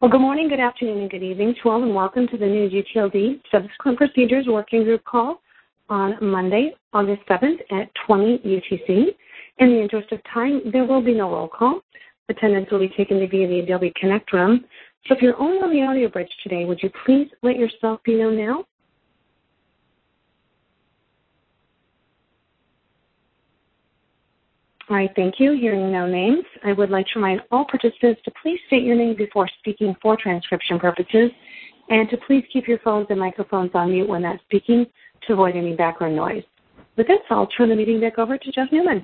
Well, good morning, good afternoon, and good evening to all, and welcome to the new UTLD Subsequent Procedures Working Group call on Monday, August 7th at 20 UTC. In the interest of time, there will be no roll call. Attendance will be taken via the Adobe Connect room. So if you're only on the audio bridge today, would you please let yourself be known now? All right, thank you. Hearing no names, I would like to remind all participants to please state your name before speaking for transcription purposes, and to please keep your phones and microphones on mute when not speaking to avoid any background noise. With this, I'll turn the meeting back over to Jeff Newman.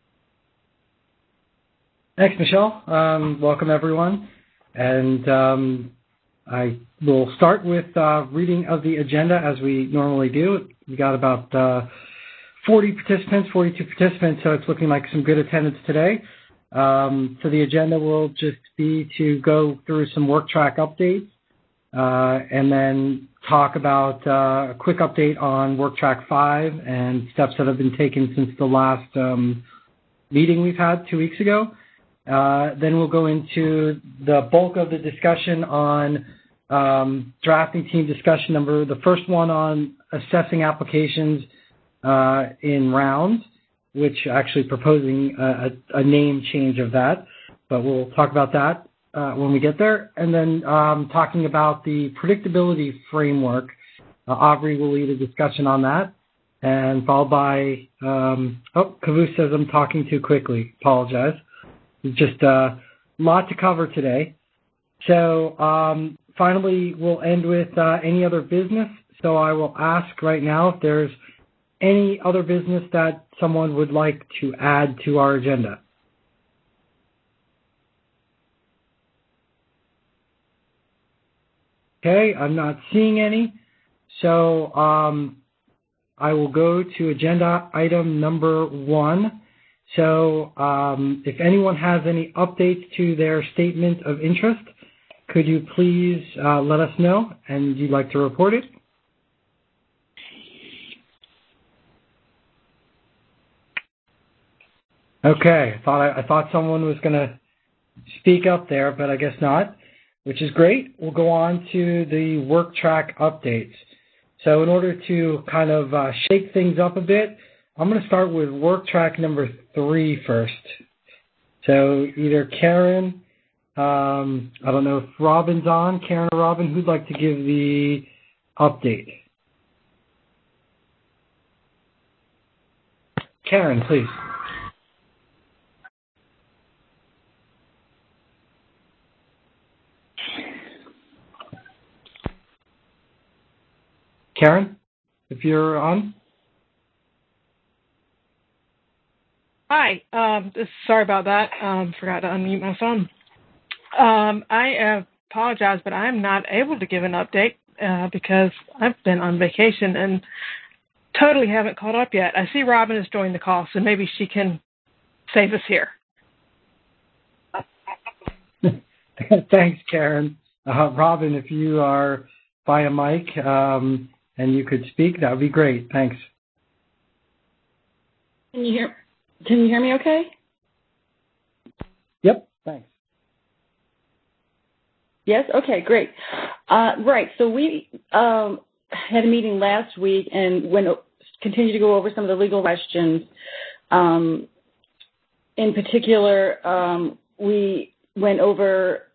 Thanks, Michelle. Welcome, everyone. And I will start with reading of the agenda as we normally do. We got about 42 participants, so it's looking like some good attendance today. So the agenda will just be to go through some work track updates and then talk about a quick update on work track 5 and steps that have been taken since the last meeting we've had 2 weeks ago. Then we'll go into the bulk of the discussion on drafting team discussion number, the first one on assessing applications in rounds, which actually proposing a name change of that, but we'll talk about that when we get there. And then talking about the predictability framework, Aubrey will lead a discussion on that, and followed by, Caboose says I'm talking too quickly. Apologize. Just a lot to cover today. So finally, we'll end with any other business. So I will ask right now if there's any other business that someone would like to add to our agenda. Okay, I'm not seeing any. So I will go to agenda item number 1. So if anyone has any updates to their statement of interest, could you please let us know, and you'd like to report it? Okay, I thought someone was going to speak up there, but I guess not, which is great. We'll go on to the work track updates. So in order to kind of shake things up a bit, I'm going to start with work track number 3 first. So either Karen, I don't know if Robin's on. Karen or Robin, who'd like to give the update? Karen, please. Karen, if you're on. Hi. Sorry about that. Forgot to unmute my phone. I apologize, but I'm not able to give an update because I've been on vacation and totally haven't caught up yet. I see Robin has joined the call, so maybe she can save us here. Thanks, Karen. Robin, if you are by a mic and you could speak, that would be great. Thanks. Can you hear me okay? Yep, thanks. Yes? Okay, great. Right, so we had a meeting last week and continued to go over some of the legal questions. In particular, we went over,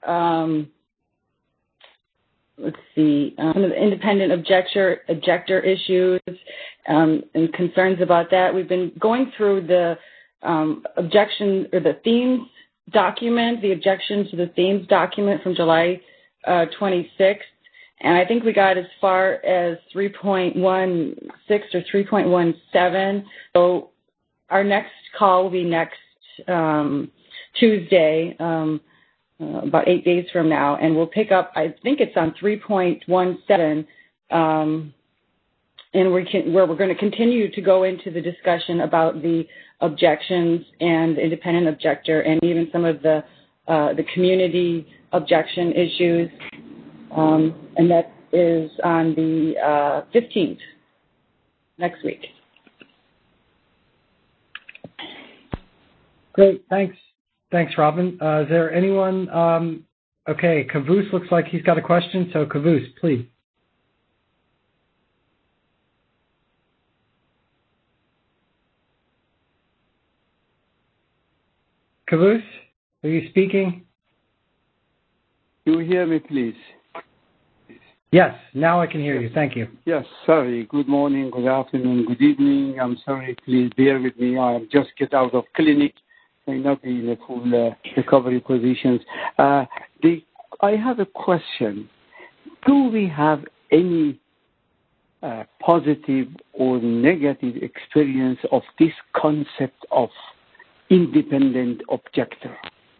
some of the independent objector issues and concerns about that. We've been going through the objection or the themes document, the objection to the themes document from July 26th, and I think we got as far as 3.16 or 3.17. So our next call will be next Tuesday, about 8 days from now, and we'll pick up, I think it's on 3.17, and where we're going to continue to go into the discussion about the objections and independent objector and even some of the community objection issues, and that is on the 15th, next week. Great, thanks. Thanks, Robin. Is there anyone Okay, Caboose looks like he's got a question, so Caboose, please. Caboose, are you speaking? You hear me, please? Yes, now I can hear you. Thank you. Yes, sorry. Good morning, good afternoon, good evening. I'm sorry. Please bear with me. I just get out of clinic. May not be in a full recovery positions. I have a question. Do we have any positive or negative experience of this concept of independent objector?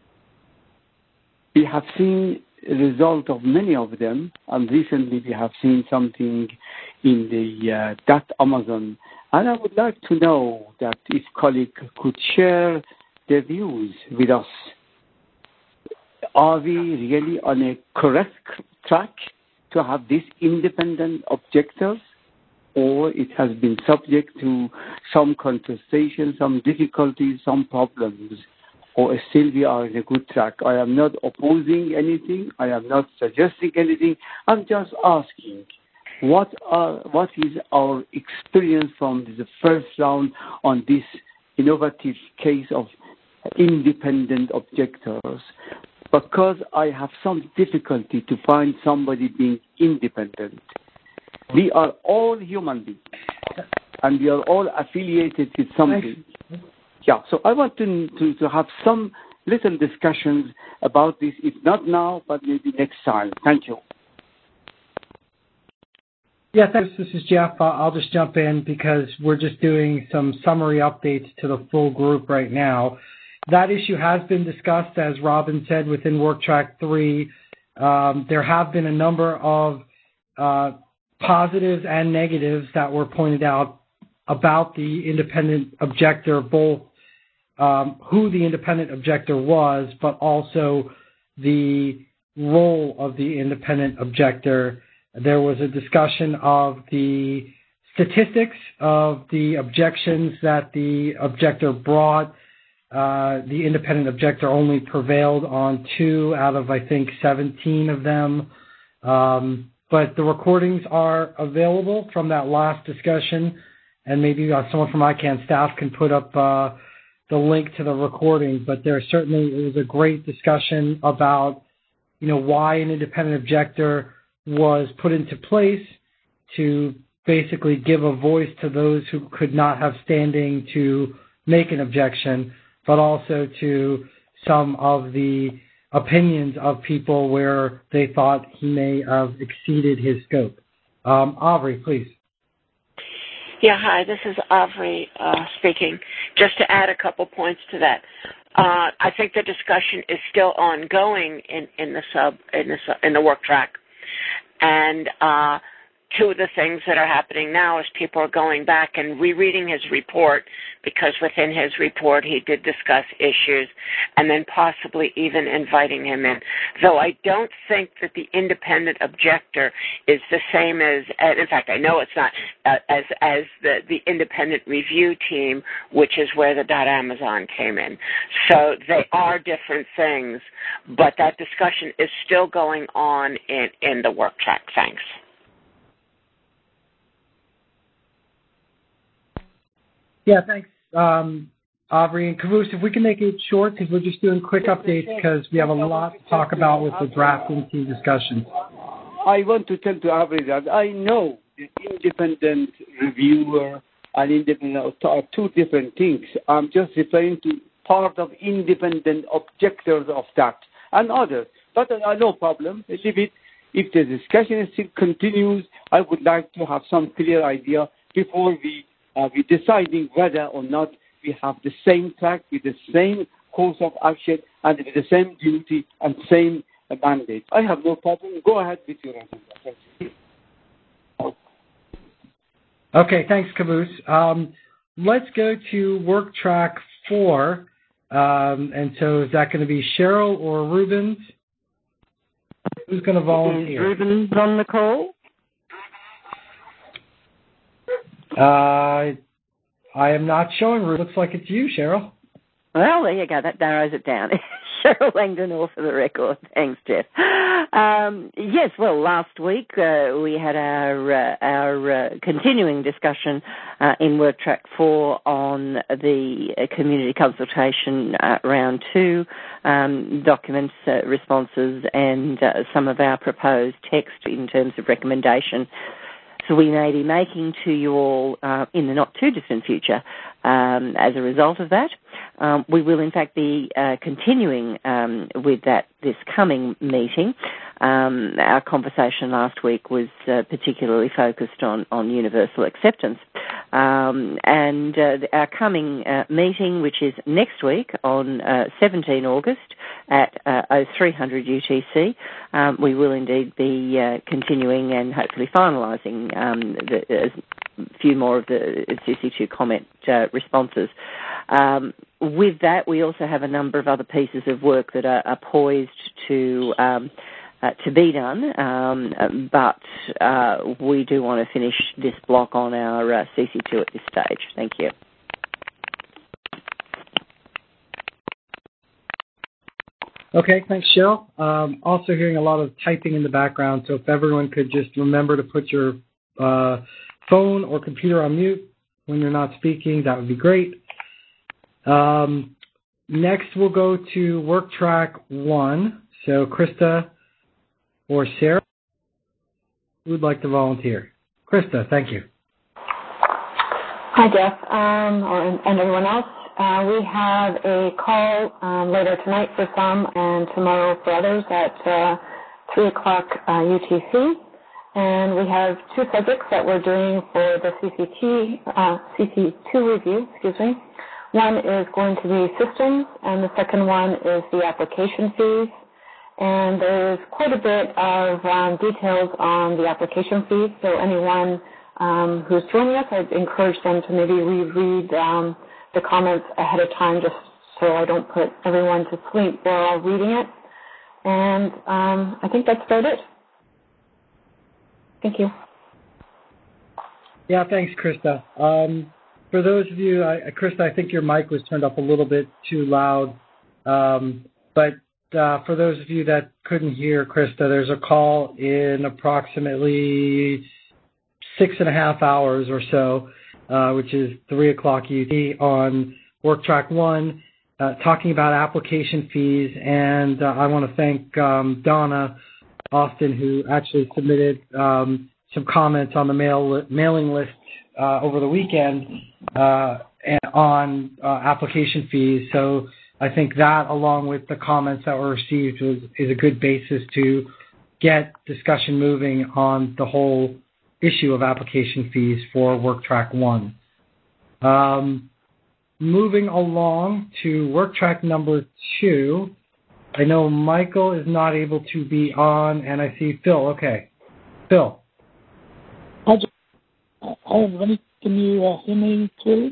We have seen a result of many of them, and recently we have seen something in the .Amazon, and I would like to know that if colleague could share their views with us. Are we really on a correct track to have these independent objectors, or it has been subject to some contestation, some difficulties, some problems, or still we are in a good track? I am not opposing anything. I am not suggesting anything. I'm just asking, what is our experience from the first round on this innovative case of independent objectors? Because I have some difficulty to find somebody being independent. We are all human beings, and we are all affiliated with something. Yeah, so I want to have some little discussions about this, if not now, but maybe next time. Thank you. Yeah, thanks. This is Jeff. I'll just jump in because we're just doing some summary updates to the full group right now. That issue has been discussed, as Robin said, within Work Track 3. There have been a number of positives and negatives that were pointed out about the independent objector, both who the independent objector was, but also the role of the independent objector. There was a discussion of the statistics of the objections that the objector brought. The independent objector only prevailed on 2 out of, I think, 17 of them. But the recordings are available from that last discussion, and maybe someone from ICANN staff can put up the link to the recording. But it was a great discussion about, why an independent objector was put into place to basically give a voice to those who could not have standing to make an objection, but also to some of the opinions of people where they thought he may have exceeded his scope. Aubrey, please. Yeah, hi, this is Aubrey speaking. Just to add a couple points to that. I think the discussion is still ongoing in the work track. And 2 of the things that are happening now is people are going back and rereading his report, because within his report he did discuss issues, and then possibly even inviting him in. Though I don't think that the independent objector is the same as, in fact, I know it's not, as the independent review team, which is where the .Amazon came in. So they are different things, but that discussion is still going on in the work track. Thanks. Yeah, thanks, Aubrey. And Caboose, if we can make it short, because we're just doing quick updates because we have a lot to talk about with the drafting team discussions. I want to tell to Aubrey that I know the independent reviewer and independent are 2 different things. I'm just referring to part of independent objectors of that and others. But no problem. Leave it. If the discussion still continues, I would like to have some clear idea before we deciding whether or not we have the same track with the same course of action and with the same duty and same mandate. I have no problem. Go ahead with your answer. Okay, thanks, Caboose. Let's go to Work Track 4. And so is that going to be Cheryl or Rubens? Who's going to volunteer? Is Rubens on the call? I am not showing. Looks like it's you, Cheryl. Well, there you go. That narrows it down. Cheryl Langdon, all for the record. Thanks, Jeff. Yes, well, last week we had our continuing discussion in Work Track 4 on the community consultation round 2, documents, responses, and some of our proposed text in terms of recommendation. So we may be making to you all in the not-too-distant future as a result of that. We will, in fact, be continuing with this coming meeting. Our conversation last week was particularly focused on universal acceptance. And our coming meeting, which is next week on 17 August at 0300 UTC, we will indeed be continuing and hopefully finalising a few more of the CC2 comment responses. With that, we also have a number of other pieces of work that are poised to be done, but we do want to finish this block on our CC2 at this stage. Thank you. Okay, thanks, Cheryl. Also hearing a lot of typing in the background, so if everyone could just remember to put your phone or computer on mute when you're not speaking, that would be great. Next, we'll go to Work Track 1. So, Krista or Sarah, who would like to volunteer? Krista, thank you. Hi, Jeff, and everyone else. We have a call later tonight for some and tomorrow for others at 3 o'clock UTC. And we have two subjects that we're doing for the CC2 review, One is going to be systems, and the second one is the application fees. And there's quite a bit of details on the application fees, so anyone who's joining us, I'd encourage them to maybe reread the comments ahead of time just so I don't put everyone to sleep while reading it. And I think that's about it. Thank you. Yeah, thanks, Krista. For those of you, Krista, I think your mic was turned up a little bit too loud. But for those of you that couldn't hear Krista, there's a call in approximately 6.5 hours or so, which is 3 o'clock UT on Work Track 1, talking about application fees. And I want to thank Donna Austin, who actually submitted some comments on the mailing list over the weekend on application fees. So I think that, along with the comments that were received, is a good basis to get discussion moving on the whole issue of application fees for Work Track 1. Moving along to Work Track number 2, I know Michael is not able to be on, and I see Phil. Okay. Phil. Hi, everybody. Can you hear me clearly?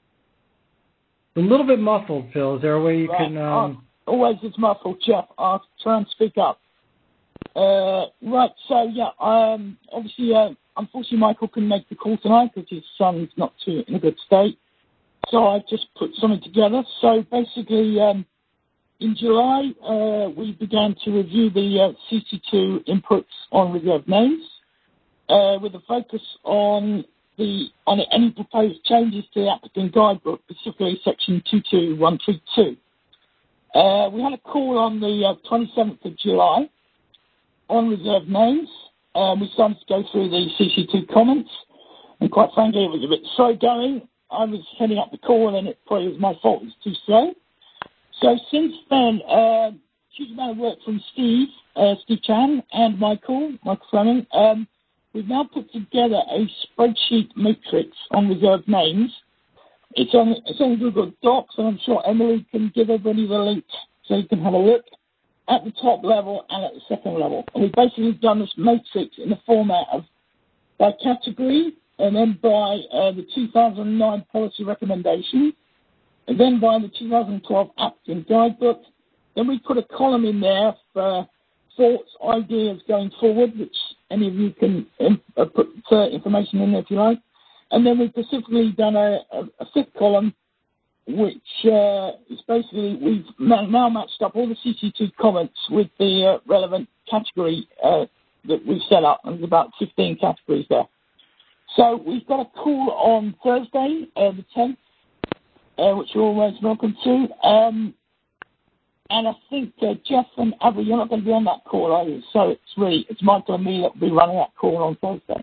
A little bit muffled, Phil. Is there a way you can... Always it's muffled, Jeff. I'll try and speak up. Right, so, yeah, obviously, unfortunately, Michael couldn't make the call tonight because his son's not in a good state. So I just put something together. So basically, in July, we began to review the CC2 inputs on reserved names with a focus on any proposed changes to the applicant guidebook, specifically section 22132. We had a call on the 27th of July on reserved names. We started to go through the CC2 comments, and quite frankly, it was a bit slow going. I was heading up the call, and it probably was my fault. It was too slow. So since then, huge amount of work from Steve Chan, and Michael Fleming. We've now put together a spreadsheet matrix on reserved names. It's on Google Docs, and I'm sure Emily can give everybody the link so you can have a look at the top level and at the second level. And we've basically done this matrix in the format of by category, and then by the 2009 policy recommendation, and then by the 2012 applicant guidebook. Then we put a column in there for thoughts, ideas going forward, which any of you can put information in there if you like. And then we've specifically done a fifth column which is basically we've now matched up all the CC2 comments with the relevant category that we've set up, and there's about 15 categories there. So we've got a call on Thursday, the 10th, which you're always welcome to. And I think Jeff and Abby, you're not going to be on that call, are you? So it's Michael and me that will be running that call on Thursday.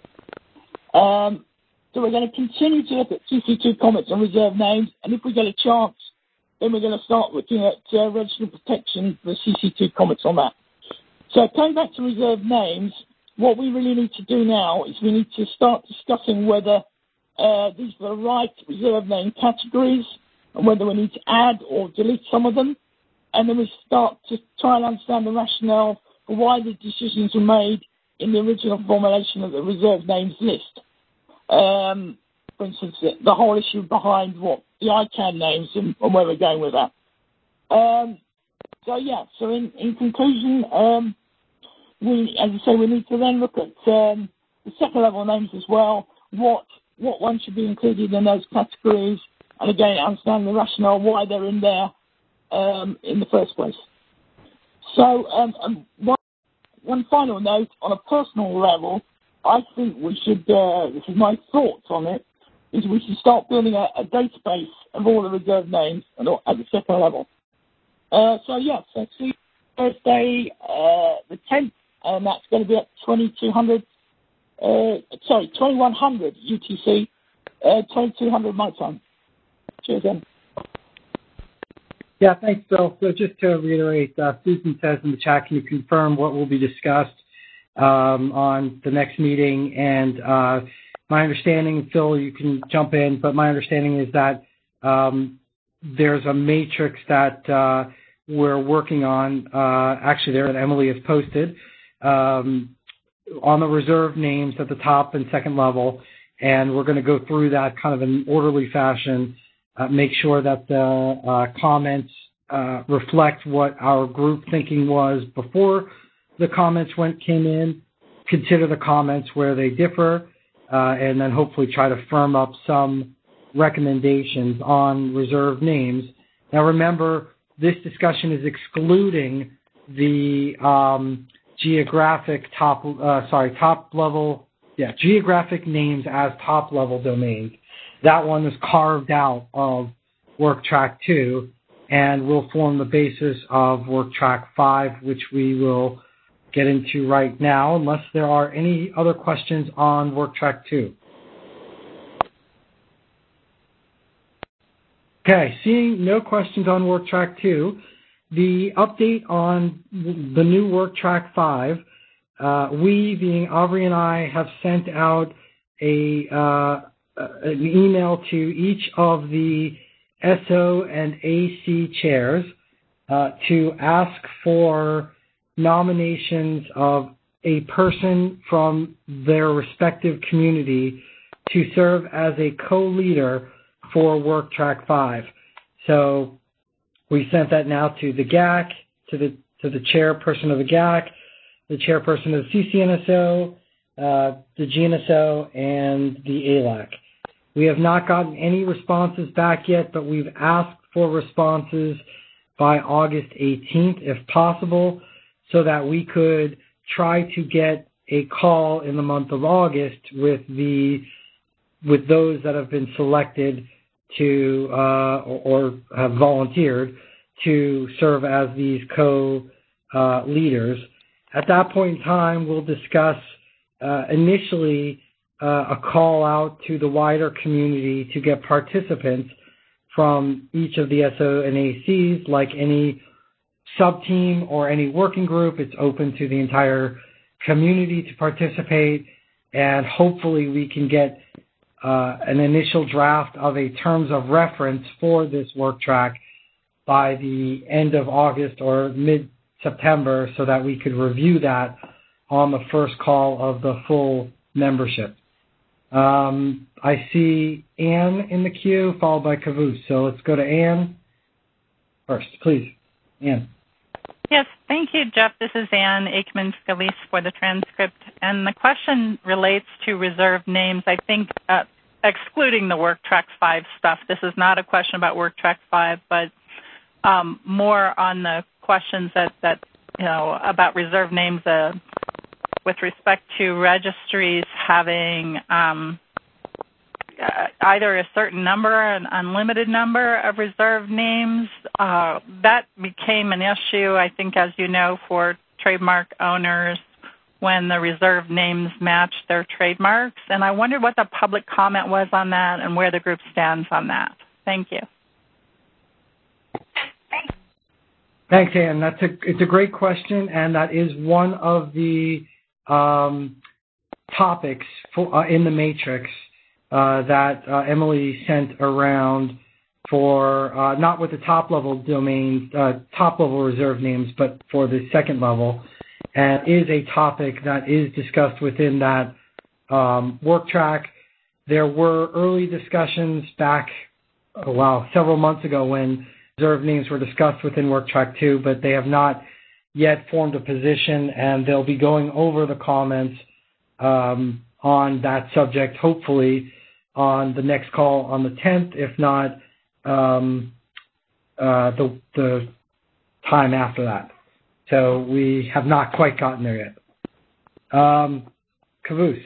So we're going to continue to look at CC2 comments and reserve names, and if we get a chance, then we're going to start looking at registry protection for the CC2 comments on that. So coming back to reserve names, what we really need to do now is we need to start discussing whether these are the right reserve name categories and whether we need to add or delete some of them. And then we start to try and understand the rationale for why the decisions were made in the original formulation of the reserve names list. For instance, the whole issue behind what the ICANN names and where we're going with that. So in conclusion, as I say, we need to then look at the second level names as well. What ones should be included in those categories, and again, understand the rationale why they're in there in the first place. So one final note, on a personal level, I think we should, this is my thoughts on it, is we should start building a database of all the reserved names at the second level. So see you Thursday the 10th, and that's going to be at 2100 UTC, 2200 my time. Cheers then. Yeah, thanks, Phil. So just to reiterate, Susan says in the chat, can you confirm what will be discussed on the next meeting? And my understanding, Phil, you can jump in, but my understanding is that there's a matrix that we're working on, actually there that Emily has posted, on the reserve names at the top and second level, and we're going to go through that kind of in an orderly fashion, make sure that the comments reflect what our group thinking was before the comments came in, consider the comments where they differ, and then hopefully try to firm up some recommendations on reserved names. Now remember, this discussion is excluding the geographic geographic names as top level domains. That one is carved out of WorkTrack 2 and will form the basis of WorkTrack 5, which we will get into right now, unless there are any other questions on WorkTrack 2. Okay, seeing no questions on WorkTrack 2, the update on the new WorkTrack 5, we, being Aubrey and I, have sent out an email to each of the SO and AC chairs to ask for nominations of a person from their respective community to serve as a co-leader for WorkTrack 5. So we sent that now to the GAC, to the chairperson of the GAC, the chairperson of the CCNSO, the GNSO, and the ALAC. We have not gotten any responses back yet, but we've asked for responses by August 18th, if possible, so that we could try to get a call in the month of August with those that have been selected to or have volunteered to serve as these co-leaders. At that point in time, we'll discuss initially a call out to the wider community to get participants from each of the SO and ACs. Like any sub-team or any working group, it's open to the entire community to participate, and hopefully we can get an initial draft of a terms of reference for this work track by the end of August or mid-September so that we could review that on the first call of the full membership. I see Anne in the queue, followed by Caboose. So let's go to Anne first, please. Anne. Yes, thank you, Jeff. This is Anne Aikman-Scalise for the transcript. And the question relates to reserved names. I think excluding the Work Track 5 stuff. This is not a question about Work Track 5, but more on the questions that about reserve names with respect to registries having either a certain number, an unlimited number of reserve names. That became an issue, I think, as you know, for trademark owners when the reserve names matched their trademarks. And I wondered what the public comment was on that and where the group stands on that. Thank you. Thanks, Ann. It's a great question, and that is one of the topics in the matrix that Emily sent around for not with the top-level domains, top-level reserve names, but for the second level, and is a topic that is discussed within that work track. There were early discussions back, several months ago when reserve names were discussed within Work Track 2, but they have not yet formed a position, and they'll be going over the comments on that subject, hopefully on the next call on the 10th, if not the time after that. So we have not quite gotten there yet. Caboose.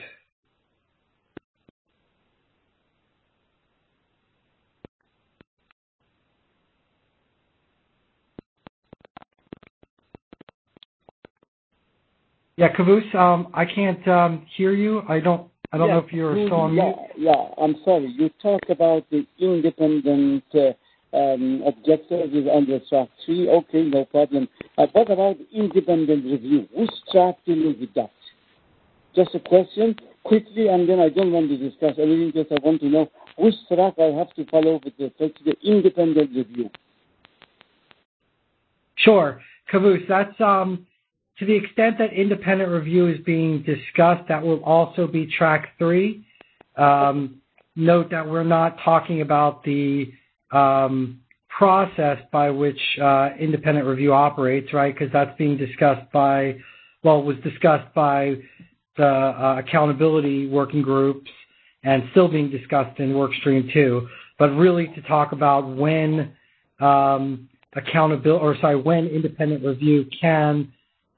Yeah, Caboose, I can't hear you. I don't know if you're still on mute. Yeah, I'm sorry. You talked about the independent objectives under track 3. Okay, no problem. What about independent review? Which track do you with that? Just a question, quickly, and then I don't want to discuss anything, just I want to know which track I have to follow with respect to the independent review. Sure. Caboose, that's to the extent that independent review is being discussed, that will also be track 3. Note that we're not talking about the process by which independent review operates, right? Because that's being discussed was discussed by the accountability working groups and still being discussed in Workstream 2. But really to talk about when when independent review can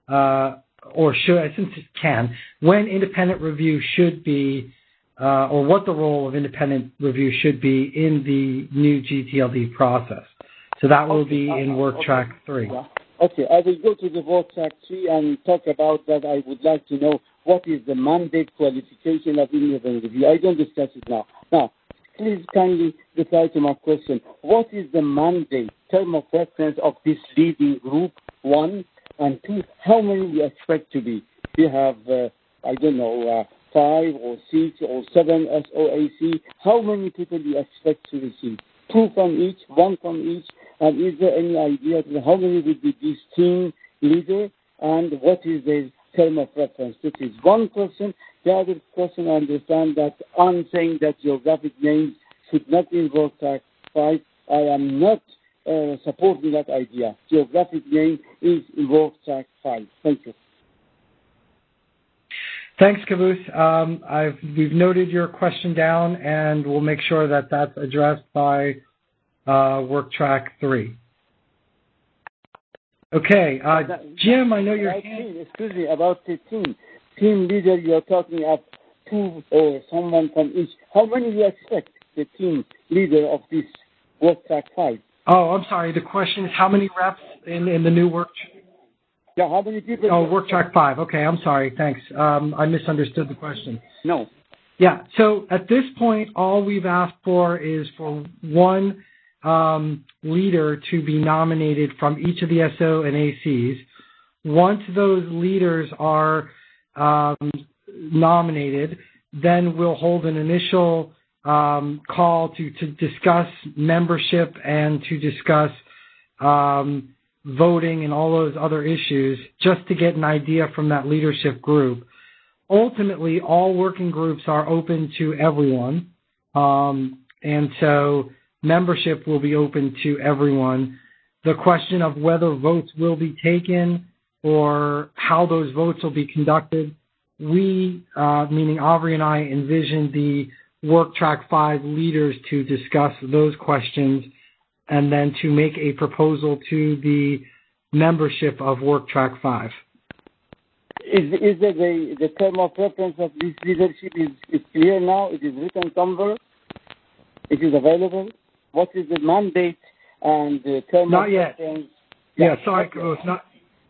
when independent review should be, or what the role of independent review should be in the new GTLD process. So that will be in Work Track 3. Yeah. Okay, I will go to the Work Track 3 and talk about that. I would like to know what is the mandate qualification of independent review. I don't discuss it now. Now, please kindly reply to my question. What is the mandate, term of reference of this leading group, 1? And 2, how many you expect to be? You have, 5 or 6 or 7 SOAC. How many people do you expect to receive? 2 from each, 1 from each? And is there any idea to how many will be this team leader? And what is the term of reference? This is one question. The other question, I understand that I'm saying that geographic names should not be in Work Track 5. I am not supporting that idea. Geographic name is in Work Track 5. Thank you. Thanks, Caboose. We've noted your question down, and we'll make sure that that's addressed by Work Track 3. Okay, Jim, I know you're... Excuse me, about the team. Team leader, you're talking of 2 or someone from each. How many do you expect the team leader of this Work Track 5? Oh, I'm sorry. The question is how many reps in the new work... Yeah, how many people... Oh, Work Track 5. Okay, I'm sorry. Thanks. I misunderstood the question. No. Yeah, so at this point, all we've asked for is for one leader to be nominated from each of the SO and ACs. Once those leaders are nominated, then we'll hold an initial call to discuss membership and to discuss voting and all those other issues, just to get an idea from that leadership group. Ultimately, all working groups are open to everyone, and so membership will be open to everyone. The question of whether votes will be taken or how those votes will be conducted, we, meaning Aubrey and I, envision the Work Track 5 leaders to discuss those questions and then to make a proposal to the membership of Work Track 5. Is the term of reference of this leadership is clear now? It is written somewhere? It is available? What is the mandate and the term not of yet. reference? Yeah, sorry, it's not.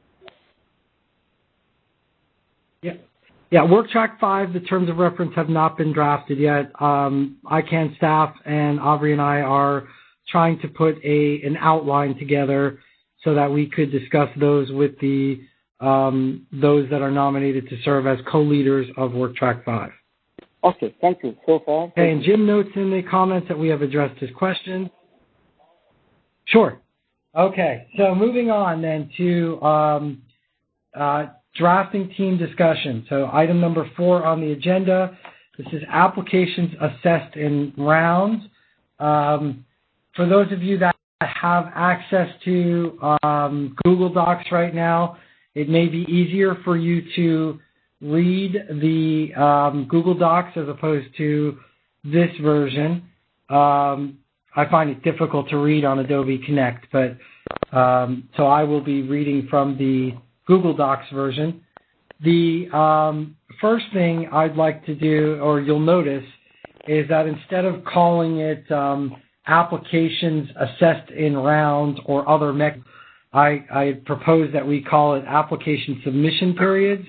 Yeah, Work Track 5, the terms of reference have not been drafted yet. ICANN staff and Avri and I are trying to put an outline together so that we could discuss those with the those that are nominated to serve as co-leaders of Work Track 5. Okay, thank you. So far. Okay, and Jim notes in the comments that we have addressed his question. Sure. Okay, so moving on then to drafting team discussion. So item number 4 on the agenda, this is applications assessed in rounds. For those of you that have access to Google Docs right now, it may be easier for you to read the Google Docs as opposed to this version. I find it difficult to read on Adobe Connect, but so I will be reading from the Google Docs version. The first thing I'd like to do, or you'll notice, is that instead of calling it applications assessed in rounds or other mechanisms, I propose that we call it application submission periods,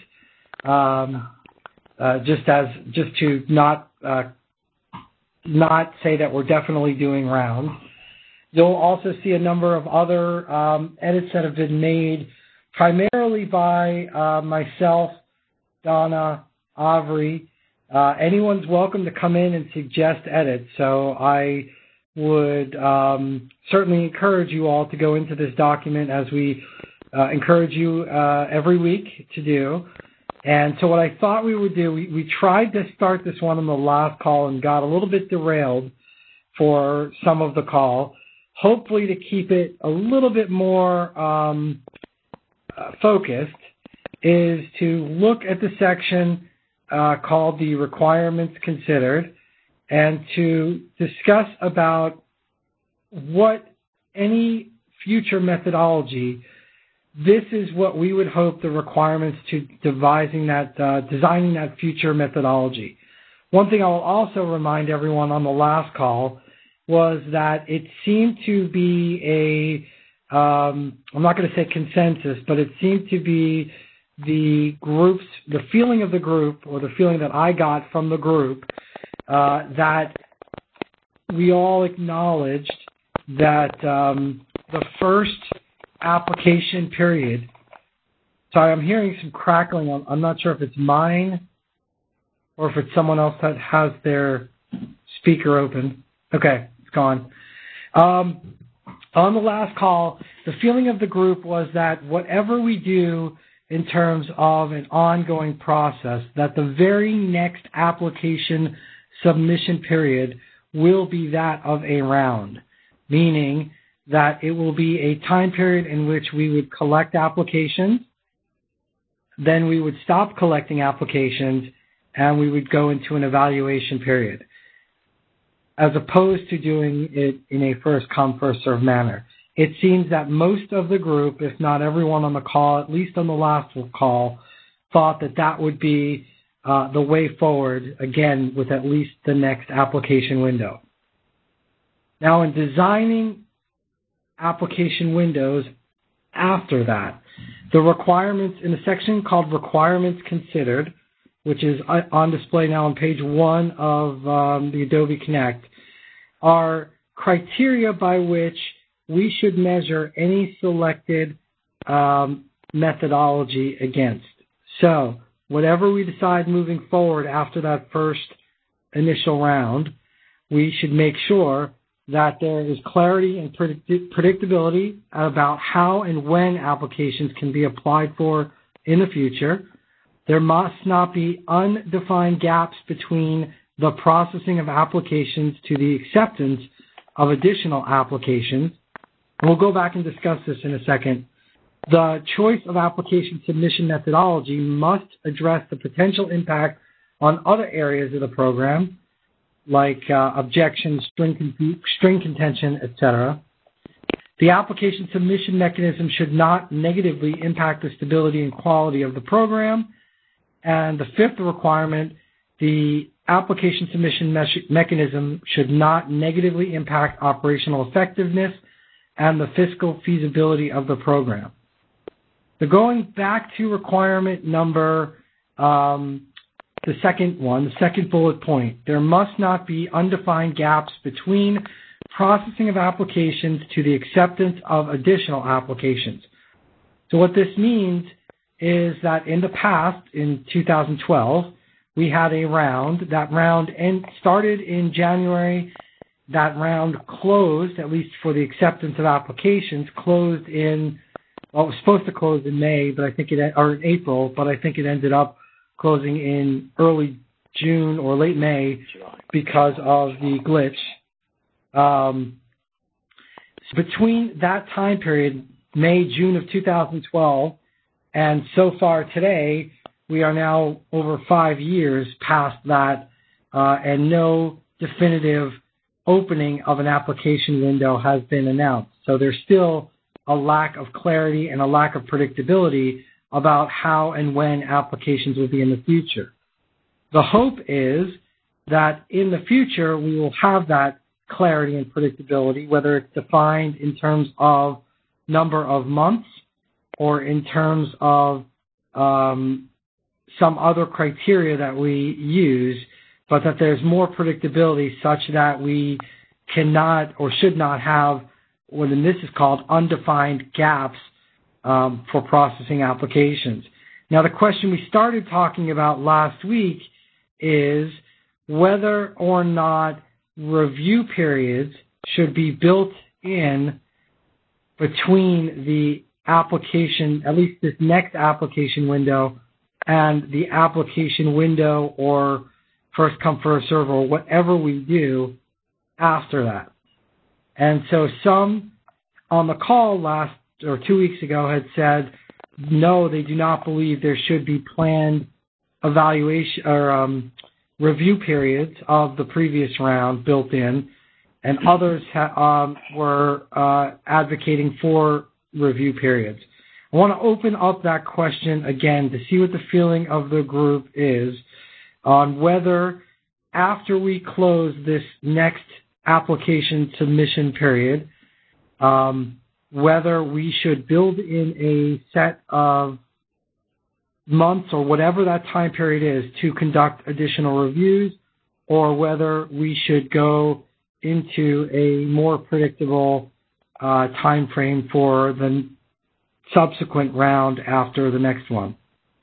just to not say that we're definitely doing rounds. You'll also see a number of other edits that have been made primarily by myself, Donna, Avri. Anyone's welcome to come in and suggest edits. So I would certainly encourage you all to go into this document as we encourage you every week to do. And so what I thought we would do, we tried to start this one on the last call and got a little bit derailed for some of the call. Hopefully to keep it a little bit more focused is to look at the section called the requirements considered and to discuss about what any future methodology, this is what we would hope the requirements to designing that future methodology. One thing I will also remind everyone on the last call was that it seemed to be I'm not going to say consensus, but it seemed to be the feeling of the group, or the feeling that I got from the group, that we all acknowledged that the first application period. Sorry, I'm hearing some crackling. I'm not sure if it's mine or if it's someone else that has their speaker open. Okay, it's gone. On the last call, the feeling of the group was that whatever we do in terms of an ongoing process, that the very next application submission period will be that of a round, meaning that it will be a time period in which we would collect applications, then we would stop collecting applications, and we would go into an evaluation period, as opposed to doing it in a first-come, first-served manner. It seems that most of the group, if not everyone on the call, at least on the last call, thought that that would be the way forward, again, with at least the next application window. Now, in designing application windows after that, the requirements in a section called Requirements Considered, which is on display now on page 1 of the Adobe Connect, are criteria by which we should measure any selected methodology against. So whatever we decide moving forward after that first initial round, we should make sure that there is clarity and predictability about how and when applications can be applied for in the future. There must not be undefined gaps between the processing of applications to the acceptance of additional applications. And we'll go back and discuss this in a second. The choice of application submission methodology must address the potential impact on other areas of the program. like objections, string contention, etc. The application submission mechanism should not negatively impact the stability and quality of the program. And the fifth requirement, the application submission mechanism should not negatively impact operational effectiveness and the fiscal feasibility of the program. So going back to requirement number, the second bullet point, there must not be undefined gaps between processing of applications to the acceptance of additional applications. So what this means is that in the past, in 2012, we had a round. That round started in January. That round closed, at least for the acceptance of applications, closed in, well, it was supposed to close in May, but I think or in April, but I think it ended up closing in early June or late May because of the glitch. Between that time period, May, June of 2012, and so far today, we are now over 5 years past that, and no definitive opening of an application window has been announced. So there's still a lack of clarity and a lack of predictability about how and when applications will be in the future. The hope is that in the future we will have that clarity and predictability, whether it's defined in terms of number of months or in terms of some other criteria that we use, but that there's more predictability such that we cannot or should not have what in this is called undefined gaps for processing applications. Now, the question we started talking about last week is whether or not review periods should be built in between the application, at least this next application window, and the application window or first come, first serve, or whatever we do after that. And so some on the call last or 2 weeks ago had said, no, they do not believe there should be planned evaluation or review periods of the previous round built in, and others were advocating for review periods. I want to open up that question again to see what the feeling of the group is on whether after we close this next application submission period, whether we should build in a set of months or whatever that time period is to conduct additional reviews, or whether we should go into a more predictable time frame for the subsequent round after the next one.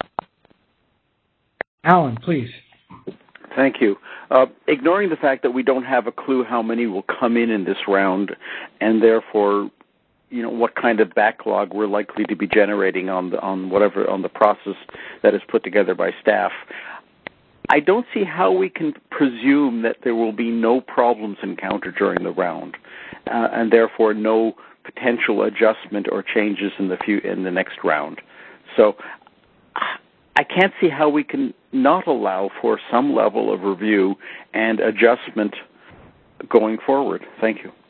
Alan, please. Thank you. Ignoring the fact that we don't have a clue how many will come in this round, and therefore, what kind of backlog we're likely to be generating on the process that is put together by staff, I don't see how we can presume that there will be no problems encountered during the round, and therefore no potential adjustment or changes in the next round. So I can't see how we can not allow for some level of review and adjustment going forward. Thank you.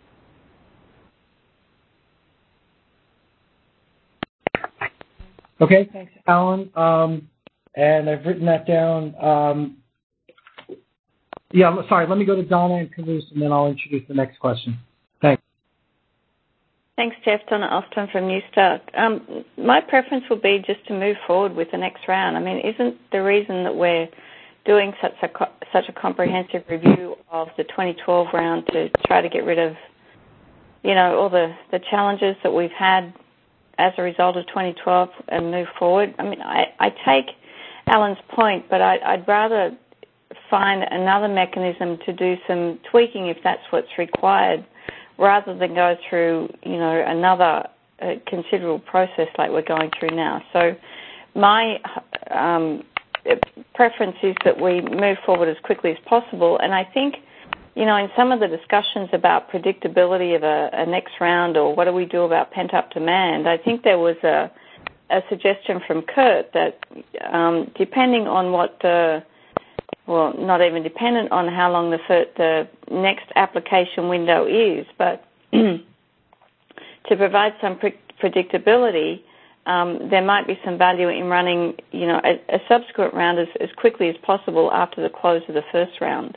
Okay, thanks, Alan. And I've written that down. Let me go to Donna and Caboose, and then I'll introduce the next question. Thanks. Thanks, Jeff. Donna Austin from New Start. My preference would be just to move forward with the next round. I mean, isn't the reason that we're doing such a comprehensive review of the 2012 round to try to get rid of, all the challenges that we've had as a result of 2012 and move forward? I mean, I take Alan's point, but I'd rather find another mechanism to do some tweaking if that's what's required, rather than go through, another considerable process like we're going through now. So my preference is that we move forward as quickly as possible. And I think, in some of the discussions about predictability of a next round or what do we do about pent-up demand, I think there was a suggestion from Kurt that depending on what the well, not even dependent on how long the next application window is, but to provide some predictability, there might be some value in running, a subsequent round as quickly as possible after the close of the first round,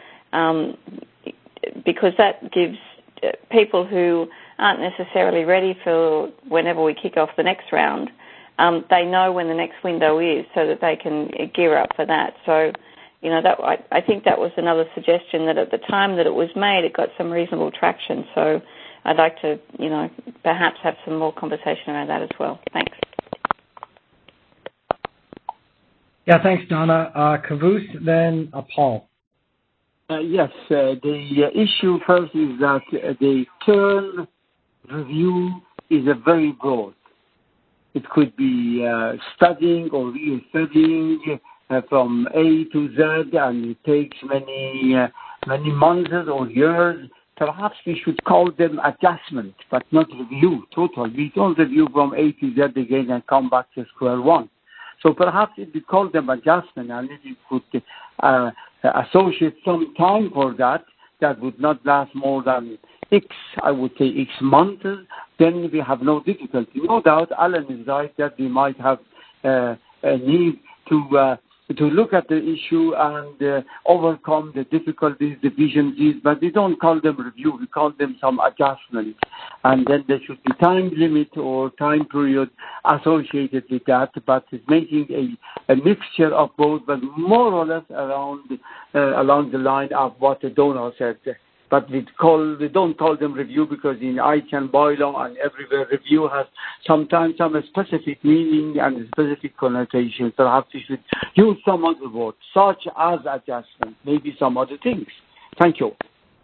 because that gives people who aren't necessarily ready for whenever we kick off the next round, they know when the next window is so that they can gear up for that. So, I think that was another suggestion that at the time that it was made, it got some reasonable traction. So I'd like to, perhaps have some more conversation around that as well. Thanks. Yeah, thanks, Donna. Caboose, then Paul. Yes, the issue first is that the term review is a very broad. It could be studying or re-studying from A to Z, and it takes many months or years. Perhaps we should call them adjustment, but not review total. We don't review from A to Z again and come back to square one. So perhaps if we call them adjustment, and if you could associate some time for that, that would not last more than X months, then we have no difficulty. No doubt, Alan is right that we might have a need to look at the issue and overcome the difficulties, deficiencies, but we don't call them review, we call them some adjustments. And then there should be time limit or time period associated with that, but it's making a mixture of both, but more or less along the line of what the donor said. But we don't call them review because in ICANN bylaw and everywhere review has sometimes some specific meaning and specific connotation. Perhaps we should use some other words, such as adjustment, maybe some other things. Thank you.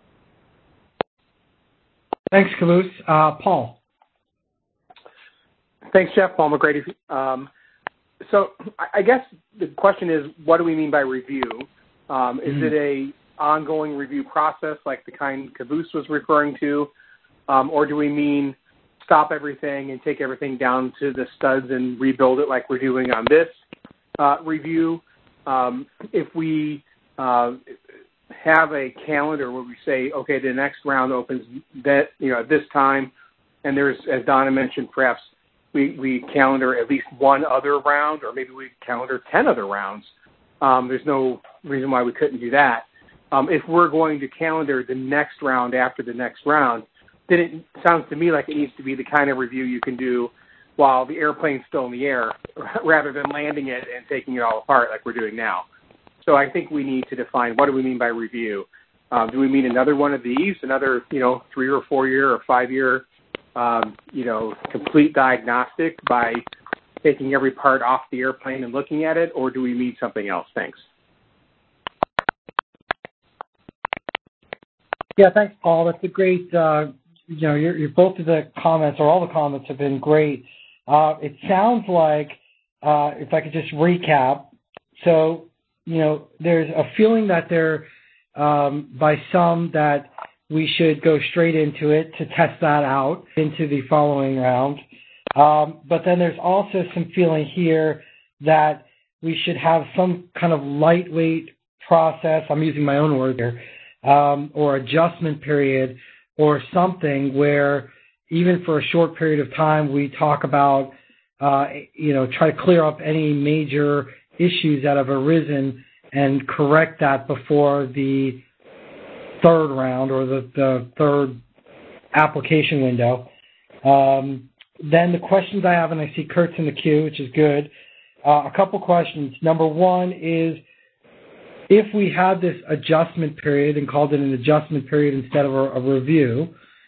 Thanks, Caboose. Paul. Thanks, Jeff. Paul McGrady. So I guess the question is, what do we mean by review? Is it a ongoing review process like the kind Caboose was referring to, or do we mean stop everything and take everything down to the studs and rebuild it like we're doing on this review? If we have a calendar where we say, okay, the next round opens at this time, and there's, as Donna mentioned, perhaps we calendar at least one other round, or maybe we calendar 10 other rounds. There's no reason why we couldn't do that. If we're going to calendar the next round after the next round, then it sounds to me like it needs to be the kind of review you can do while the airplane's still in the air, rather than landing it and taking it all apart like we're doing now. So I think we need to define, what do we mean by review? Do we mean another one of these, another 3 or 4 year or 5 year complete diagnostic by taking every part off the airplane and looking at it, or do we mean something else? Thanks. Yeah, thanks, Paul. That's a great, your both of the comments, or all the comments, have been great. It sounds like, if I could just recap, so, there's a feeling that there, by some, that we should go straight into it to test that out into the following round. But then there's also some feeling here that we should have some kind of lightweight process, I'm using my own word here, or adjustment period or something where even for a short period of time we talk about, try to clear up any major issues that have arisen and correct that before the third round or the third application window. Then the questions I have, and I see Kurt's in the queue, which is good. A couple questions. Number one is, if we had this adjustment period and called it an adjustment period instead of a review,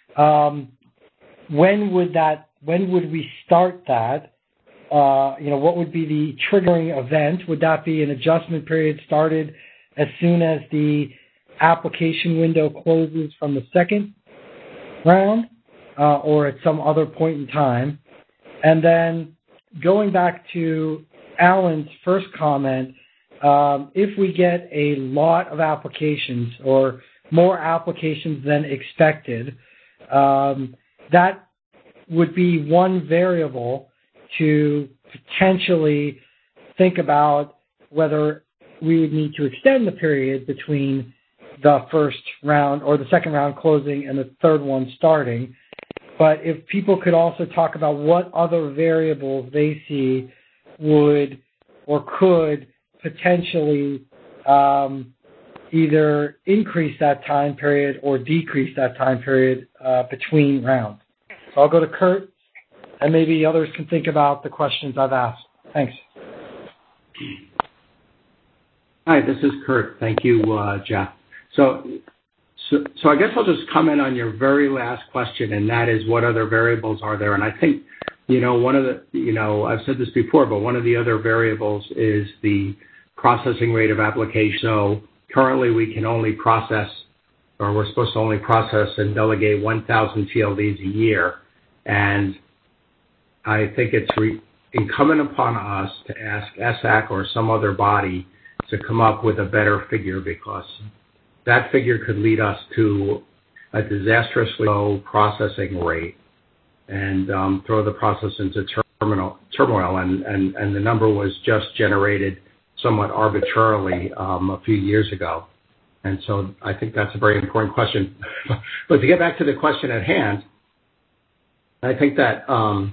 when would we start that? What would be the triggering event? Would that be an adjustment period started as soon as the application window closes from the second round, or at some other point in time? And then going back to Alan's first comment, if we get a lot of applications or more applications than expected, that would be one variable to potentially think about whether we would need to extend the period between the first round or the second round closing and the third one starting. But if people could also talk about what other variables they see would or could potentially either increase that time period or decrease that time period between rounds. So I'll go to Kurt, and maybe others can think about the questions I've asked. Thanks. Hi, this is Kurt. Thank you, Jeff. So I guess I'll just comment on your very last question, and that is what other variables are there? And I think, one of the, I've said this before, but one of the other variables is the processing rate of application. So currently we can only process, or we're supposed to only process and delegate 1,000 TLDs a year. And I think it's incumbent upon us to ask ESSAC or some other body to come up with a better figure, because that figure could lead us to a disastrously low processing rate and throw the process into turmoil. And the number was just generated somewhat arbitrarily a few years ago. And so I think that's a very important question. But to get back to the question at hand, I think that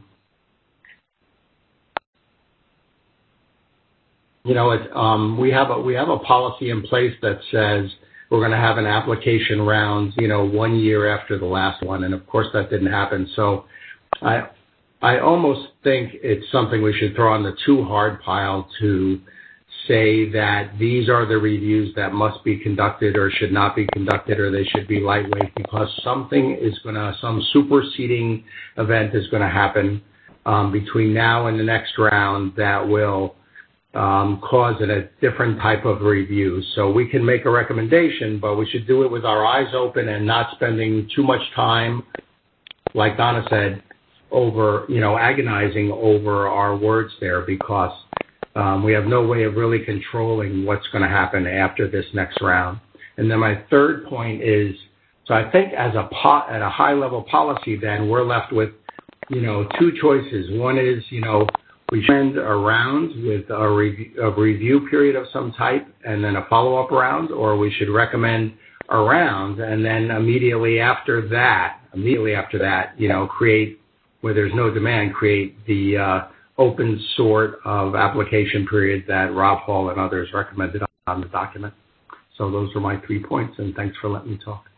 we have a policy in place that says we're going to have an application round, 1 year after the last one, and of course that didn't happen. So I almost think it's something we should throw on the too hard pile to say that these are the reviews that must be conducted or should not be conducted, or they should be lightweight, because some superseding event is going to happen between now and the next round that will cause a different type of review. So we can make a recommendation, but we should do it with our eyes open and not spending too much time, like Donna said, over, agonizing over our words there, because we have no way of really controlling what's going to happen after this next round. And then my third point is, so I think at a high level policy, then we're left with, two choices. One is, we send a round with a review period of some type and then a follow-up round, or we should recommend a round and then immediately after that, create, where there's no demand, create the open sort of application period that Rob Hall and others recommended on the document. So those are my 3 points, and thanks for letting me talk.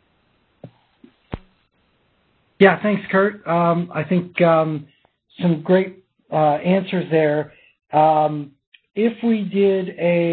Yeah, thanks, Kurt. I think some great answers there. If we did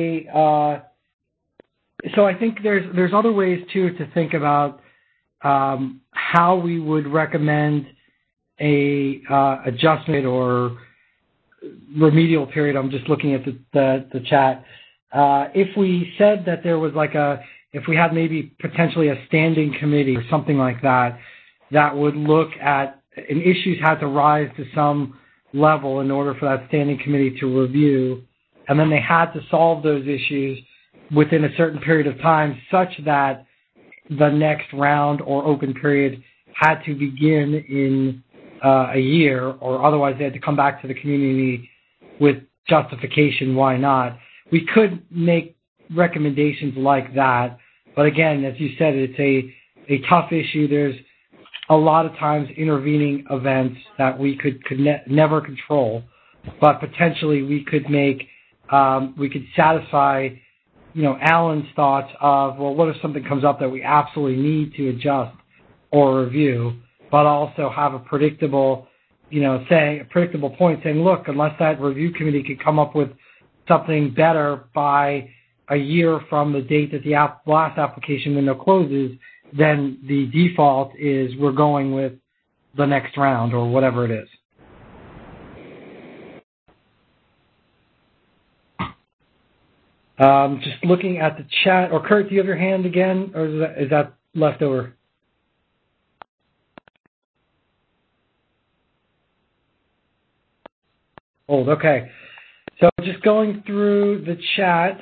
so I think there's other ways too to think about how we would recommend a adjustment or remedial period. I'm just looking at the chat. If we said that there was if we had maybe potentially a standing committee or something like that, that would look at, and issues had to rise to some level in order for that standing committee to review, and then they had to solve those issues within a certain period of time such that the next round or open period had to begin in a year, or otherwise they had to come back to the community with justification why not. We could make recommendations like that, but again, as you said, it's a tough issue. There's a lot of times intervening events that we could never control, but potentially we could satisfy, Alan's thoughts of, well, what if something comes up that we absolutely need to adjust or review, but also have a predictable point saying, look, unless that review committee could come up with something better by a year from the date that the last application window closes, then the default is we're going with the next round or whatever it is. Just looking at the chat. Or Kurt, do you have your hand again, or is that left over? Old. Okay. So just going through the chat.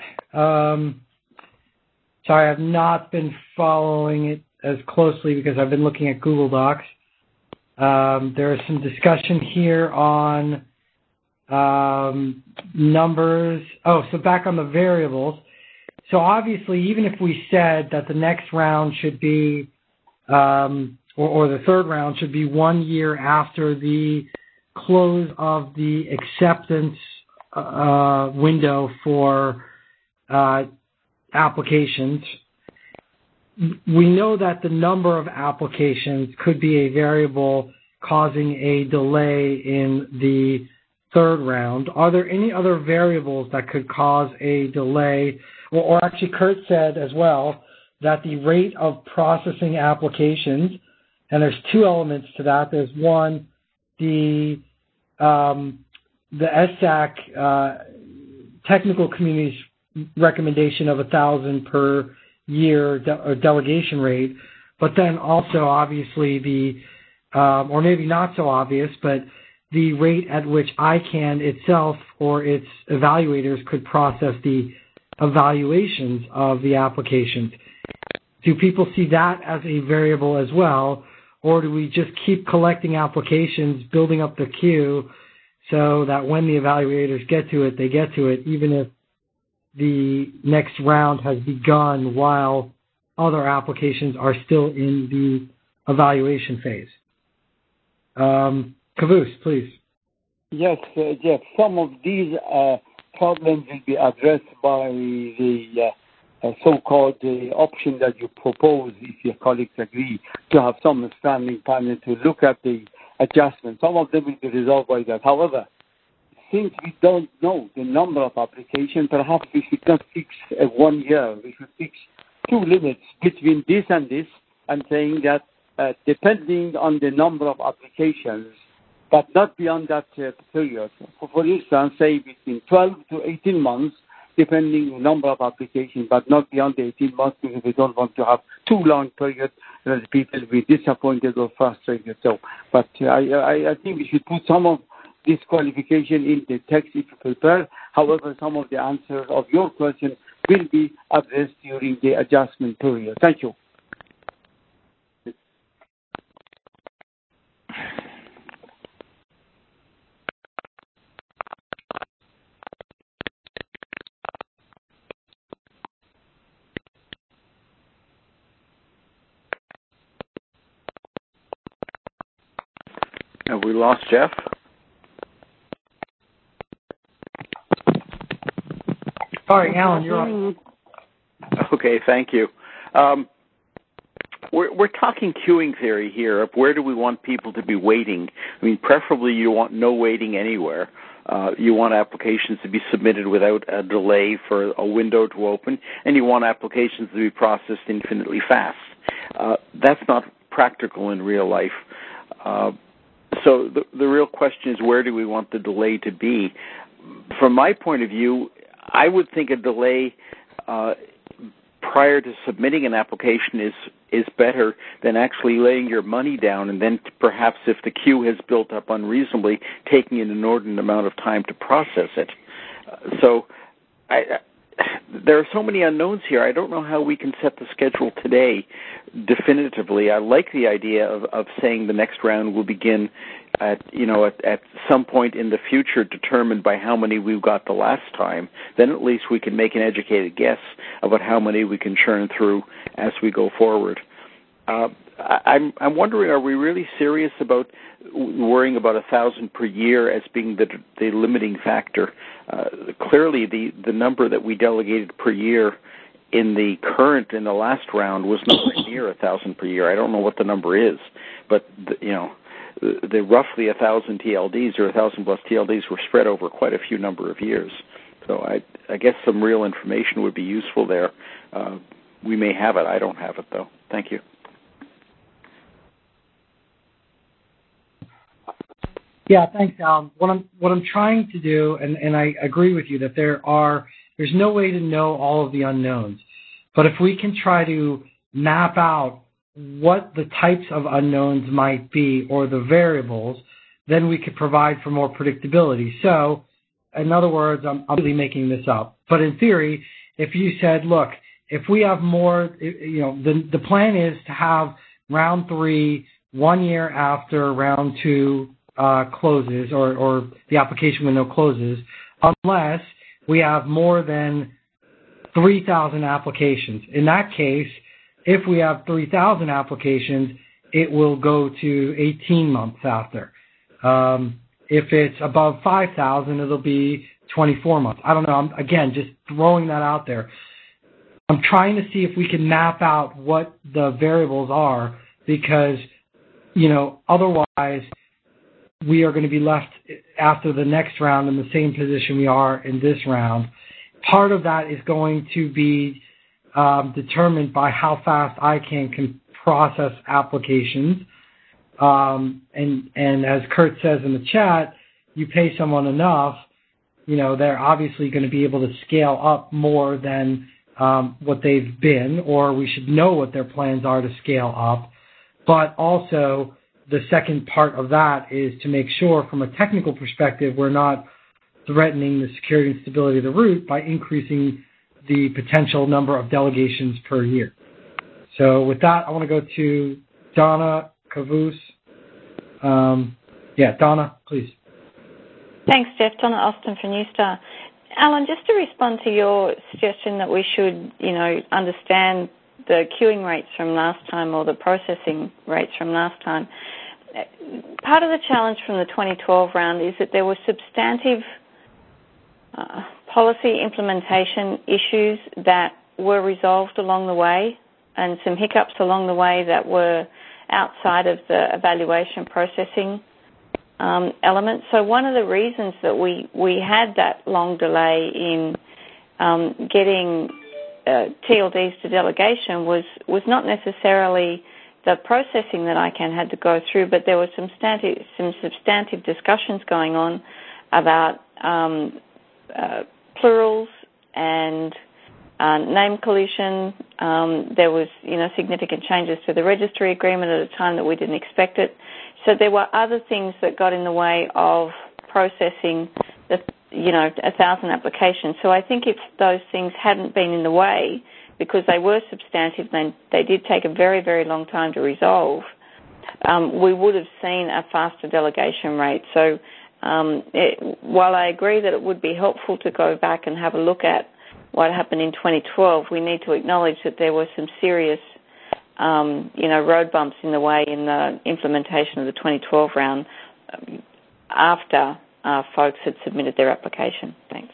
Sorry, I've not been following it as closely because I've been looking at Google Docs. There is some discussion here on numbers. Oh, so back on the variables. So obviously, even if we said that the next round should be, or the third round should be 1 year after the close of the acceptance window for applications, we know that the number of applications could be a variable causing a delay in the third round. Are there any other variables that could cause a delay? Or actually, Kurt said as well that the rate of processing applications, and there's two elements to that. There's one, the SAC technical community's recommendation of 1,000 per year delegation rate, but then also obviously the, or maybe not so obvious, but the rate at which ICANN itself or its evaluators could process the evaluations of the applications. Do people see that as a variable as well, or do we just keep collecting applications, building up the queue, so that when the evaluators get to it, they get to it, even if the next round has begun while other applications are still in the evaluation phase? Caboose, please. Yes, Jeff. Some of these problems will be addressed by the so-called option that you propose, if your colleagues agree, to have some standing panel to look at the adjustments. Some of them will be resolved by that. However, since we don't know the number of applications, perhaps we should not fix 1 year. We should fix two limits between this, and saying that depending on the number of applications, but not beyond that period. For instance, say between 12 to 18 months, depending on the number of applications, but not beyond the 18 months, because we don't want to have too long periods that people will be disappointed or frustrated. So, but I think we should put some of this qualification in the text if you prepare. However, some of the answers of your question will be addressed during the adjustment period. Thank you. Have we lost Jeff? Sorry, Alan, you're on. Okay, thank you. We're talking queuing theory here of where do we want people to be waiting. I mean, preferably you want no waiting anywhere. You want applications to be submitted without a delay for a window to open, and you want applications to be processed infinitely fast. That's not practical in real life. So the real question is, where do we want the delay to be? From my point of view, I would think a delay prior to submitting an application is better than actually laying your money down and then perhaps, if the queue has built up unreasonably, taking an inordinate amount of time to process it. So there are so many unknowns here. I don't know how we can set the schedule today definitively. I like the idea of saying the next round will begin at some point in the future, determined by how many we've got the last time. Then at least we can make an educated guess about how many we can churn through as we go forward. I'm wondering, are we really serious about worrying about 1,000 per year as being the limiting factor? Clearly, the number that we delegated per year in the last round was nowhere near 1,000 per year. I don't know what the number is, but the roughly 1,000 TLDs or 1,000 plus TLDs were spread over quite a few number of years. So I guess some real information would be useful there. We may have it. I don't have it, though. Thank you. Yeah, thanks, Alan. What I'm trying to do, and I agree with you that there's no way to know all of the unknowns. But if we can try to map out what the types of unknowns might be or the variables, then we could provide for more predictability. So, in other words, I'm really making this up. But in theory, if you said, look, if we have more, the plan is to have round 3 1 year after round 2 closes or the application window closes unless we have more than 3,000 applications. In that case, if we have 3,000 applications, it will go to 18 months after. If it's above 5,000, it'll be 24 months. I don't know. I'm, again, just throwing that out there. I'm trying to see if we can map out what the variables are because, otherwise we are going to be left after the next round in the same position we are in this round. Part of that is going to be determined by how fast ICANN can process applications. And as Kurt says in the chat, you pay someone enough, they're obviously going to be able to scale up more than what they've been, or we should know what their plans are to scale up. But also, the second part of that is to make sure from a technical perspective, we're not threatening the security and stability of the root by increasing the potential number of delegations per year. So with that, I want to go to Donna Kavus. Donna, please. Thanks, Jeff. Donna Austin from Newstar. Alan, just to respond to your suggestion that we should, understand the queuing rates from last time or the processing rates from last time, part of the challenge from the 2012 round is that there were substantive policy implementation issues that were resolved along the way and some hiccups along the way that were outside of the evaluation processing element. So one of the reasons that we had that long delay in getting TLDs to delegation was not necessarily the processing that ICANN had to go through, but there were some substantive discussions going on about plurals and name collision. There was, significant changes to the registry agreement at a time that we didn't expect it. So there were other things that got in the way of processing 1,000 applications. So I think if those things hadn't been in the way, because they were substantive, they did take a very, very long time to resolve, we would have seen a faster delegation rate. So while I agree that it would be helpful to go back and have a look at what happened in 2012, we need to acknowledge that there were some serious road bumps in the way in the implementation of the 2012 round after folks had submitted their application. Thanks.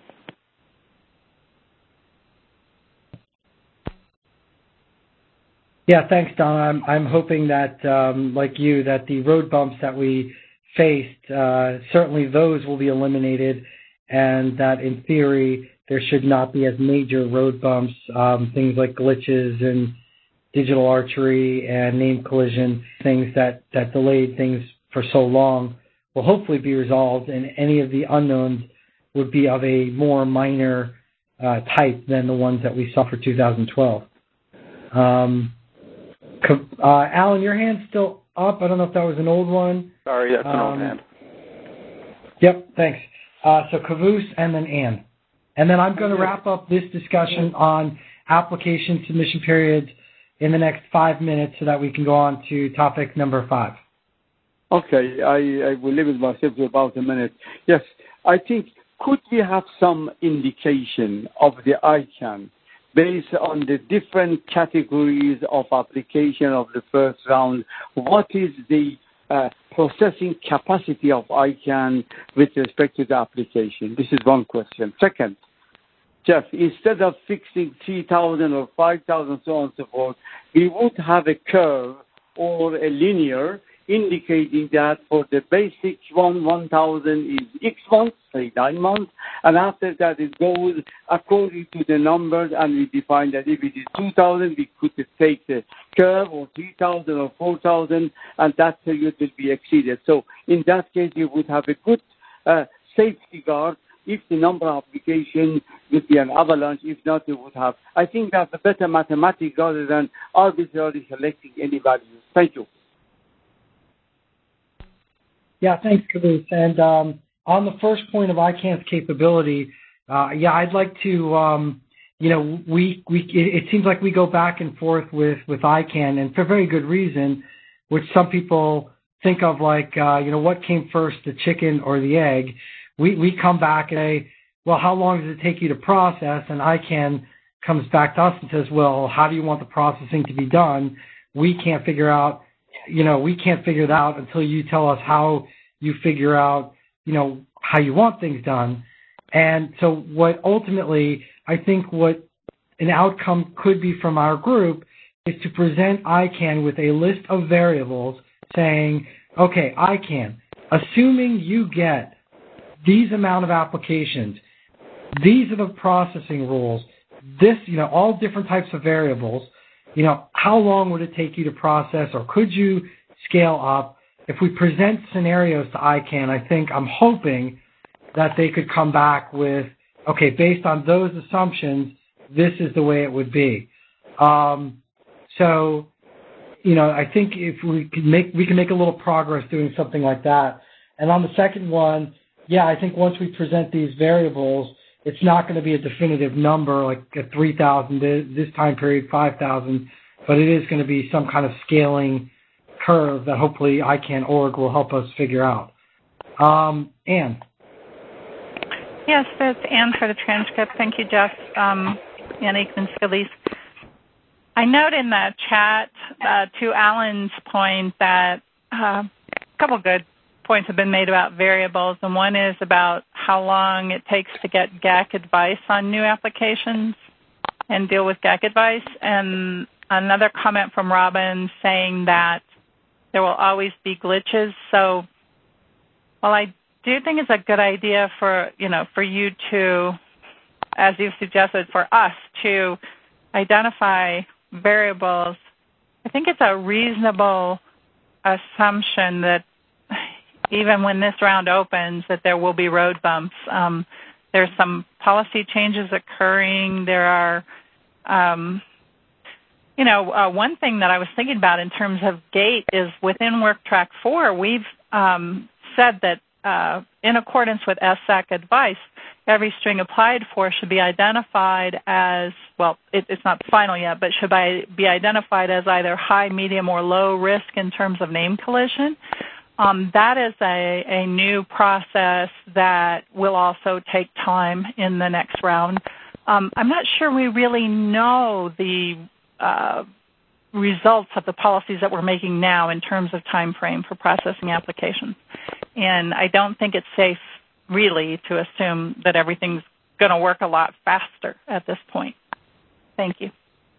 Yeah, thanks, Donna. I'm hoping that, like you, that the road bumps that we faced, certainly those will be eliminated, and that in theory there should not be as major road bumps, things like glitches and digital archery and name collision, things that delayed things for so long will hopefully be resolved, and any of the unknowns would be of a more minor type than the ones that we saw for 2012. Alan, your hand's still up. I don't know if that was an old one. Sorry, that's an old hand. Yep, thanks. So Kavus and then Ann. And then I'm going to wrap up this discussion on application submission periods in the next 5 minutes so that we can go on to topic number 5. Okay, I will limit myself to about a minute. Yes, I think, could we have some indication of the ICANN based on the different categories of application of the first round? What is the processing capacity of ICANN with respect to the application? This is one question. Second, Jeff, instead of fixing 3,000 or 5,000, so on and so forth, we would have a curve or a linear indicating that for the basic 1,000 is X months, say 9 months, and after that it goes according to the numbers, and we define that if it is 2,000, we could take the curve, or 3,000 or 4,000, and that period will be exceeded. So in that case, you would have a good safety guard. If the number of applications would be an avalanche, if not, you would have. I think that's a better mathematics rather than arbitrarily selecting any values. Thank you. Yeah, thanks, Kavus. And on the first point of ICANN's capability, I'd like to, it seems like we go back and forth with ICANN, and for very good reason, which some people think of like, what came first, the chicken or the egg. We come back and say, well, how long does it take you to process? And ICANN comes back to us and says, well, how do you want the processing to be done? We can't figure out, we can't figure that out until you tell us how you figure out, how you want things done. And so what ultimately, I think what an outcome could be from our group is to present ICANN with a list of variables saying, okay, ICANN, assuming you get these amount of applications, these are the processing rules, this, all different types of variables, how long would it take you to process, or could you scale up? If we present scenarios to ICANN, I'm hoping that they could come back with, okay, based on those assumptions, this is the way it would be. So, I think if we can make a little progress doing something like that. And on the second one, I think once we present these variables, it's not going to be a definitive number like at 3,000 this time period, 5,000, but it is going to be some kind of scaling curve that hopefully ICANN.org will help us figure out. Anne. Yes, that's Anne for the transcript. Thank you, Jeff. Anne Aikman-Scalise. I note in the chat to Alan's point that a couple good points have been made about variables, and one is about how long it takes to get GAC advice on new applications and deal with GAC advice, and another comment from Robin saying that there will always be glitches. So while I do think it's a good idea for you to, as you've suggested, for us to identify variables, I think it's a reasonable assumption that even when this round opens, that there will be road bumps. There's some policy changes occurring. There are, one thing that I was thinking about in terms of GATE is within Work Track 4, we've said that in accordance with SAC advice, every string applied for should be identified as, well, it's not final yet, but should be identified as either high, medium, or low risk in terms of name collision. That is a new process that will also take time in the next round. I'm not sure we really know the results of the policies that we're making now in terms of time frame for processing applications. And I don't think it's safe, really, to assume that everything's going to work a lot faster at this point. Thank you.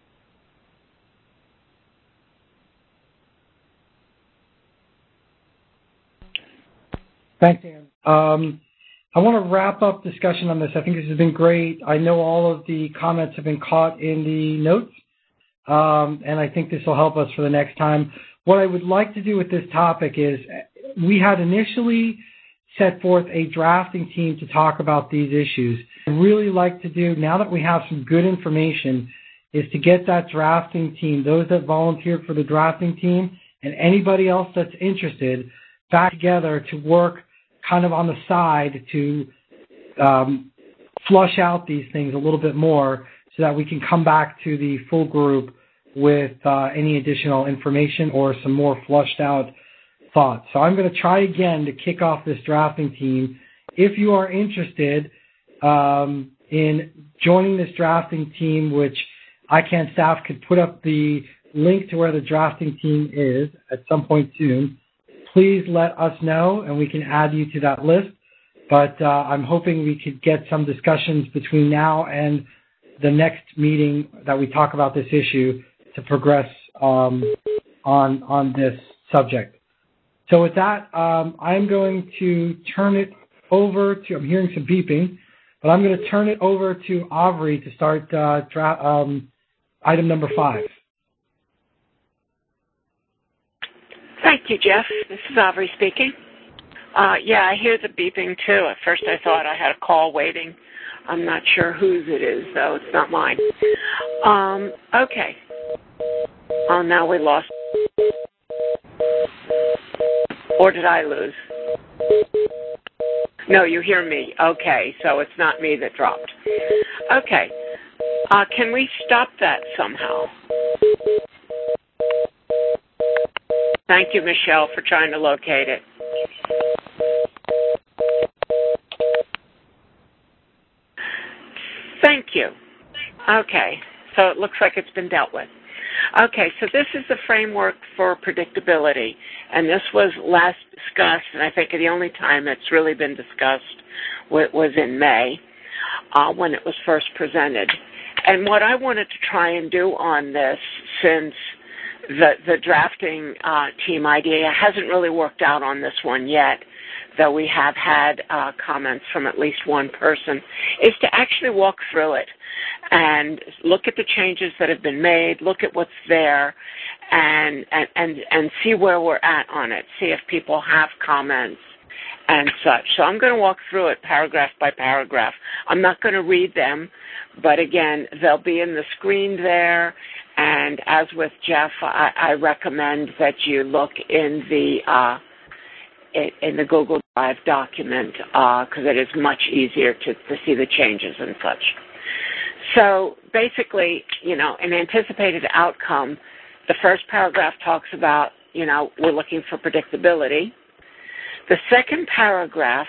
Thanks, Anne. I want to wrap up discussion on this. I think this has been great. I know all of the comments have been caught in the notes, and I think this will help us for the next time. What I would like to do with this topic is we had initially set forth a drafting team to talk about these issues. I'd really like to do, now that we have some good information, is to get that drafting team, those that volunteered for the drafting team, and anybody else that's interested, back together to work kind of on the side to flush out these things a little bit more so that we can come back to the full group with any additional information or some more flushed out thoughts. So I'm going to try again to kick off this drafting team. If you are interested in joining this drafting team, which ICANN staff could put up the link to where the drafting team is at some point soon, please let us know and we can add you to that list. But I'm hoping we could get some discussions between now and the next meeting that we talk about this issue to progress on this subject. So with that, I'm going to turn it over to, I'm hearing some beeping, but I'm going to turn it over to Avri to start item number 5. Thank you, Jeff. This is Avri speaking. Yeah, I hear the beeping too. At first I thought I had a call waiting. I'm not sure whose it is, though. It's not mine. Okay. Oh, now we lost. Or did I lose? No, you hear me. Okay, so it's not me that dropped. Okay. Can we stop that somehow? Thank you, Michelle, for trying to locate it. Thank you. Okay, so it looks like it's been dealt with. Okay, so this is the framework for predictability, and this was last discussed, and I think the only time it's really been discussed was in May when it was first presented. And what I wanted to try and do on this, since the drafting team idea hasn't really worked out on this one yet, though we have had comments from at least one person, is to actually walk through it and look at the changes that have been made, look at what's there, and see where we're at on it, see if people have comments and such. So I'm going to walk through it paragraph by paragraph. I'm not going to read them, but again, they'll be in the screen there. And as with Jeff, I recommend that you look in the Google Drive document because it is much easier to see the changes and such. So basically, an anticipated outcome, the first paragraph talks about, we're looking for predictability. The second paragraph,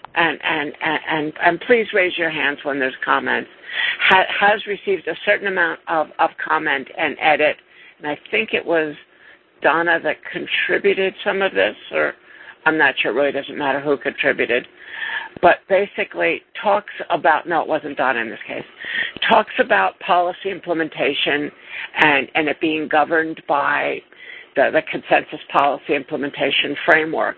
and please raise your hands when there's comments, has received a certain amount of comment and edit, and I think it was Donna that contributed some of this, or I'm not sure, it really doesn't matter who contributed, but basically talks about, no, it wasn't Donna in this case, talks about policy implementation and it being governed by the consensus policy implementation framework.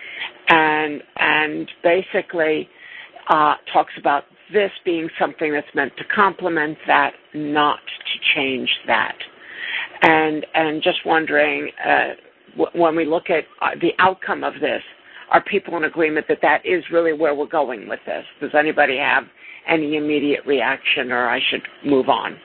And basically talks about this being something that's meant to complement that, not to change that. And just wondering, when we look at the outcome of this, are people in agreement that that is really where we're going with this? Does anybody have any immediate reaction, or I should move on?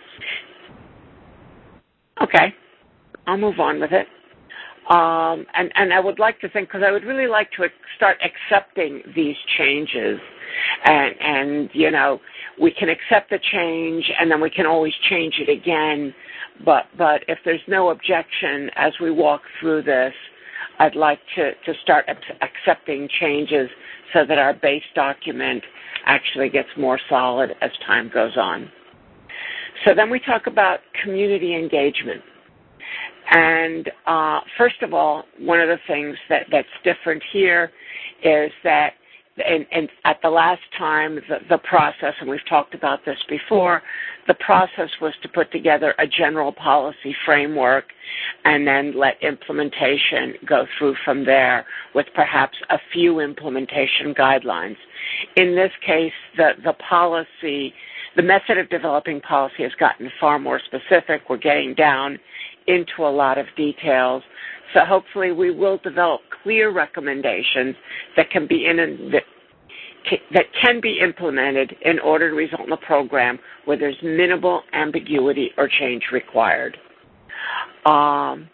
Okay, I'll move on with it. And I would like to think, because I would really like to start accepting these changes. And we can accept the change, and then we can always change it again. But if there's no objection as we walk through this, I'd like to start accepting changes so that our base document actually gets more solid as time goes on. So then we talk about community engagement. And first of all, one of the things that's different here is that at the last time, the process, and we've talked about this before, the process was to put together a general policy framework and then let implementation go through from there with perhaps a few implementation guidelines. In this case, the method of developing policy has gotten far more specific. We're getting down into a lot of details. So hopefully we will develop clear recommendations that can be implemented in order to result in a program where there's minimal ambiguity or change required. And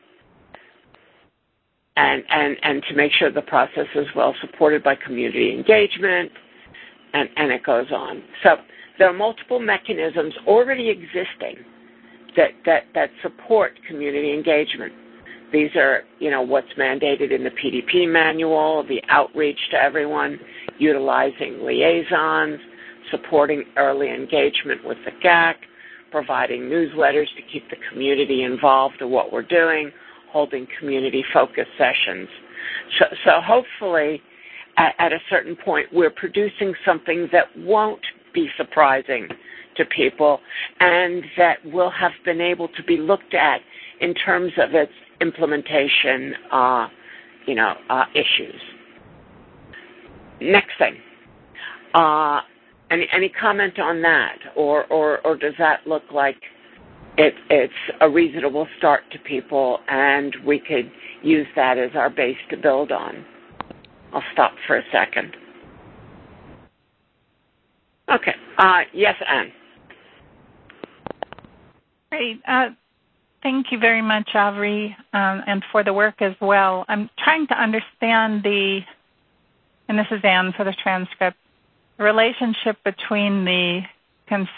to make sure the process is well supported by community engagement, and it goes on. So there are multiple mechanisms already existing that support community engagement. These are, what's mandated in the PDP manual, the outreach to everyone, utilizing liaisons, supporting early engagement with the GAC, providing newsletters to keep the community involved in what we're doing, holding community-focused sessions. So hopefully, at a certain point, we're producing something that won't be surprising to people and that will have been able to be looked at in terms of its implementation, issues. Next thing, any comment on that, or does that look like it's a reasonable start to people and we could use that as our base to build on? I'll stop for a second. Okay. Yes, Anne. Great. Thank you very much, Avri, and for the work as well. I'm trying to understand and this is Anne for the transcript, the relationship between the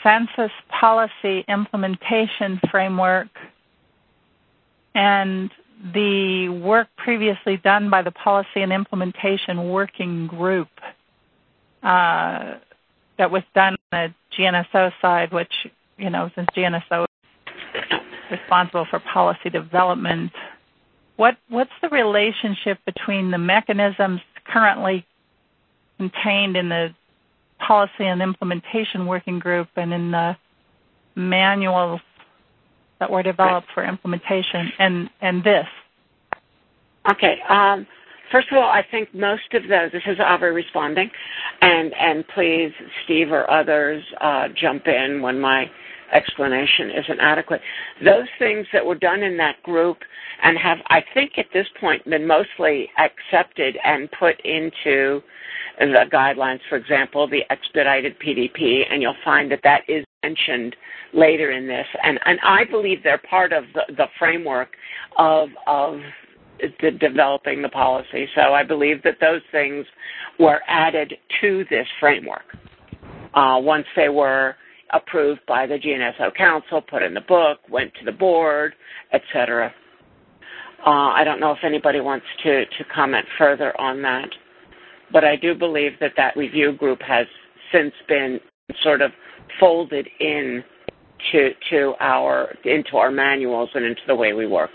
consensus policy implementation framework and the work previously done by the Policy and Implementation Working Group that was done on the GNSO side, which, since GNSO is responsible for policy development, what's the relationship between the mechanisms currently contained in the Policy and Implementation Working Group and in the manuals that were developed for implementation and this? Okay. First of all, I think most of those, this is Aubrey responding, and please, Steve or others, jump in when my explanation isn't adequate. Those things that were done in that group and have, I think at this point, been mostly accepted and put into the guidelines, for example, the expedited PDP, and you'll find that is mentioned later in this. And I believe they're part of the framework of the developing the policy. So I believe that those things were added to this framework once they were approved by the GNSO Council, put in the book, went to the board, etc. I don't know if anybody wants to comment further on that, but I do believe that review group has since been sort of folded into our manuals and into the way we work.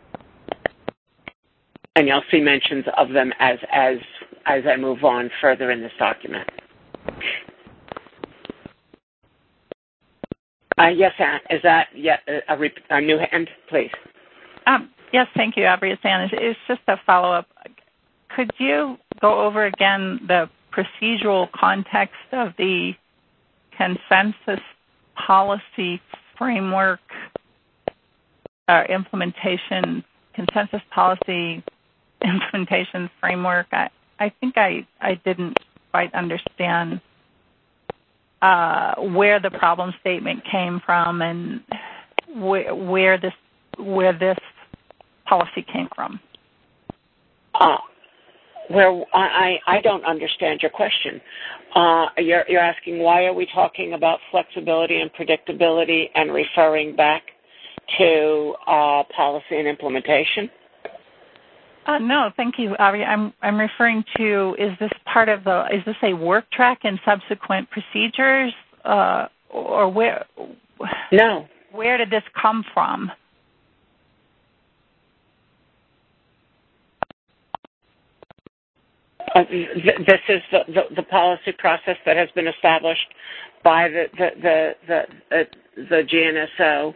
And you'll see mentions of them as I move on further in this document. Yes, Anne, is that a new hand, please? Yes, thank you, Aubrey. It's Anne. It's just a follow-up. Could you go over again the procedural context of the consensus policy framework consensus policy implementation framework? I think I didn't quite understand where the problem statement came from and where this policy came from. I don't understand your question. You're asking why are we talking about flexibility and predictability and referring back to policy and implementation? No, thank you, Aubrey. I'm referring to, is this a work track and subsequent procedures, or where? No. Where did this come from? This is the policy process that has been established by the GNSO.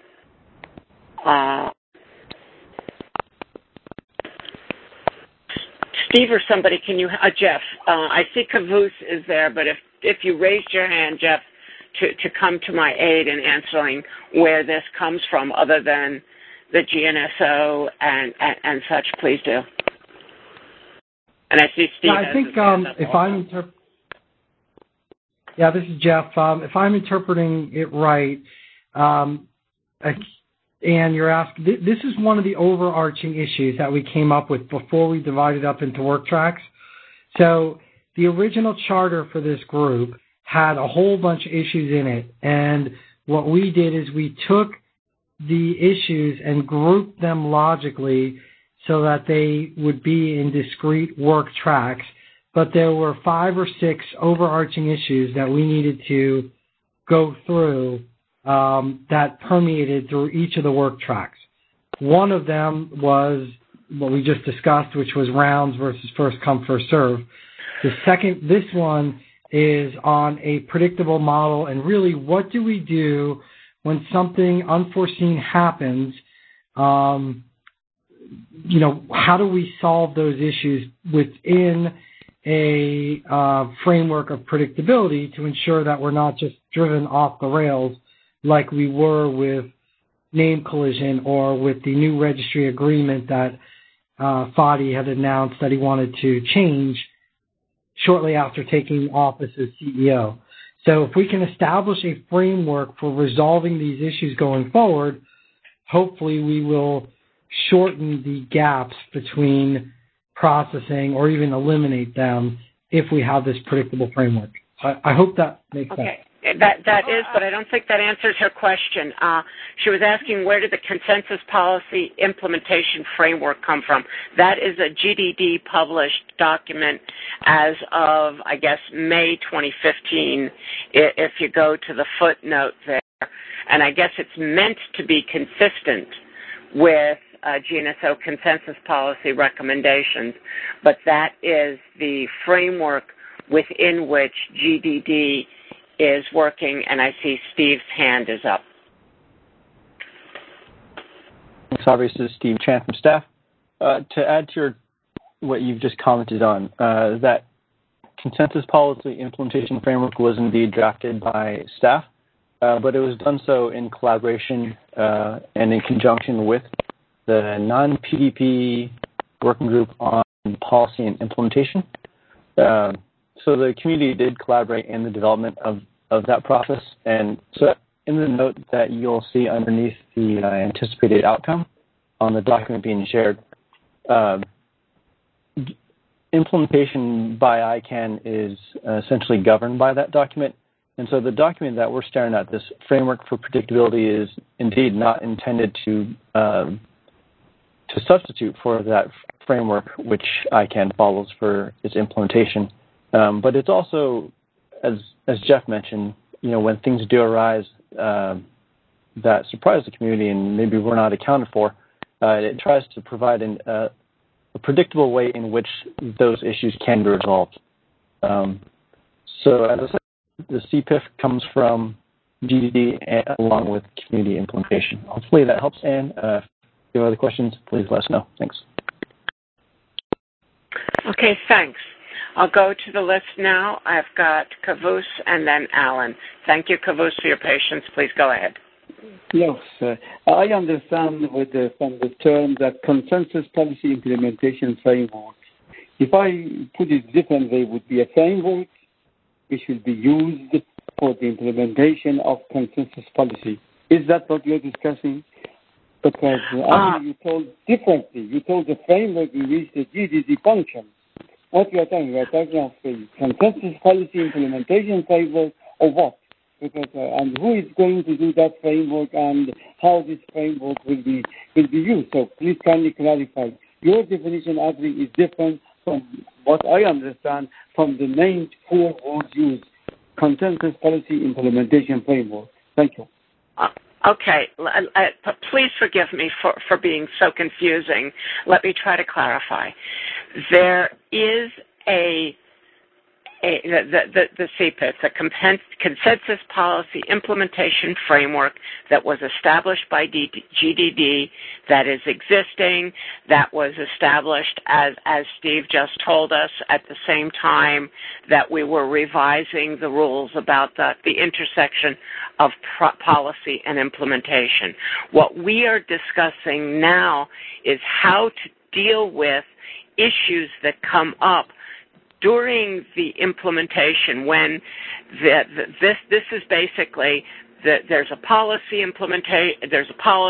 Steve or somebody, can you, Jeff? I see Caboose is there, but if you raised your hand, Jeff, to come to my aid in answering where this comes from, other than the GNSO and such, please do. And I see Steve. I think this is Jeff. If I'm interpreting it right, and you're asking, this is one of the overarching issues that we came up with before we divided up into work tracks. So the original charter for this group had a whole bunch of issues in it, and what we did is we took the issues and grouped them logically so that they would be in discrete work tracks, but there were 5 or 6 overarching issues that we needed to go through that permeated through each of the work tracks. One of them was what we just discussed, which was rounds versus first come, first serve. This one is on a predictable model, and really what do we do when something unforeseen happens? How do we solve those issues within a framework of predictability to ensure that we're not just driven off the rails like we were with name collision or with the new registry agreement that Fadi had announced that he wanted to change shortly after taking office as CEO. So if we can establish a framework for resolving these issues going forward, hopefully we will shorten the gaps between processing or even eliminate them if we have this predictable framework. I hope that makes sense. That is, but I don't think that answers her question. She was asking, where did the consensus policy implementation framework come from? That is a GDD published document as of, I guess, May 2015, if you go to the footnote there. And I guess it's meant to be consistent with GNSO consensus policy recommendations, but that is the framework within which GDD is working, and I see Steve's hand is up. Thanks, Aubrey. This is Steve Chan from staff. To add to what you've just commented on, that consensus policy implementation framework was indeed drafted by staff, but it was done so in collaboration and in conjunction with the non-PDP working group on policy and implementation. So the community did collaborate in the development of that process. And so in the note that you'll see underneath the anticipated outcome on the document being shared, implementation by ICANN is essentially governed by that document. And so the document that we're staring at, this framework for predictability, is indeed not intended to substitute for that framework which ICANN follows for its implementation. But it's also, as Jeff mentioned, when things do arise that surprise the community and maybe we're not accounted for, it tries to provide a predictable way in which those issues can be resolved. So as I said, the CPIF comes from GDD along with community implementation. Hopefully that helps, Anne. If you have other questions, please let us know. Thanks. Okay, thanks. I'll go to the list now. I've got Kavus and then Alan. Thank you, Kavus, for your patience. Please go ahead. Yes, I understand from the term that consensus policy implementation framework. If I put it differently, it would be a framework which will be used for the implementation of consensus policy. Is that what you're discussing? Because actually you told differently. You told the framework in which the GDD functions. What we are talking about the consensus policy implementation framework, or what? Because and who is going to do that framework and how this framework will be used? So please kindly clarify. Your definition, Audrey, is different from what I understand from the named core words used: consensus policy implementation framework. Thank you. Okay, please forgive me for being so confusing. Let me try to clarify. There is the CPIF, the Consensus Policy Implementation Framework that was established by GDD, that is existing, that was established, as Steve just told us, at the same time that we were revising the rules about the intersection of policy and implementation. What we are discussing now is how to deal with issues that come up during the implementation, when this is basically there's a policy there's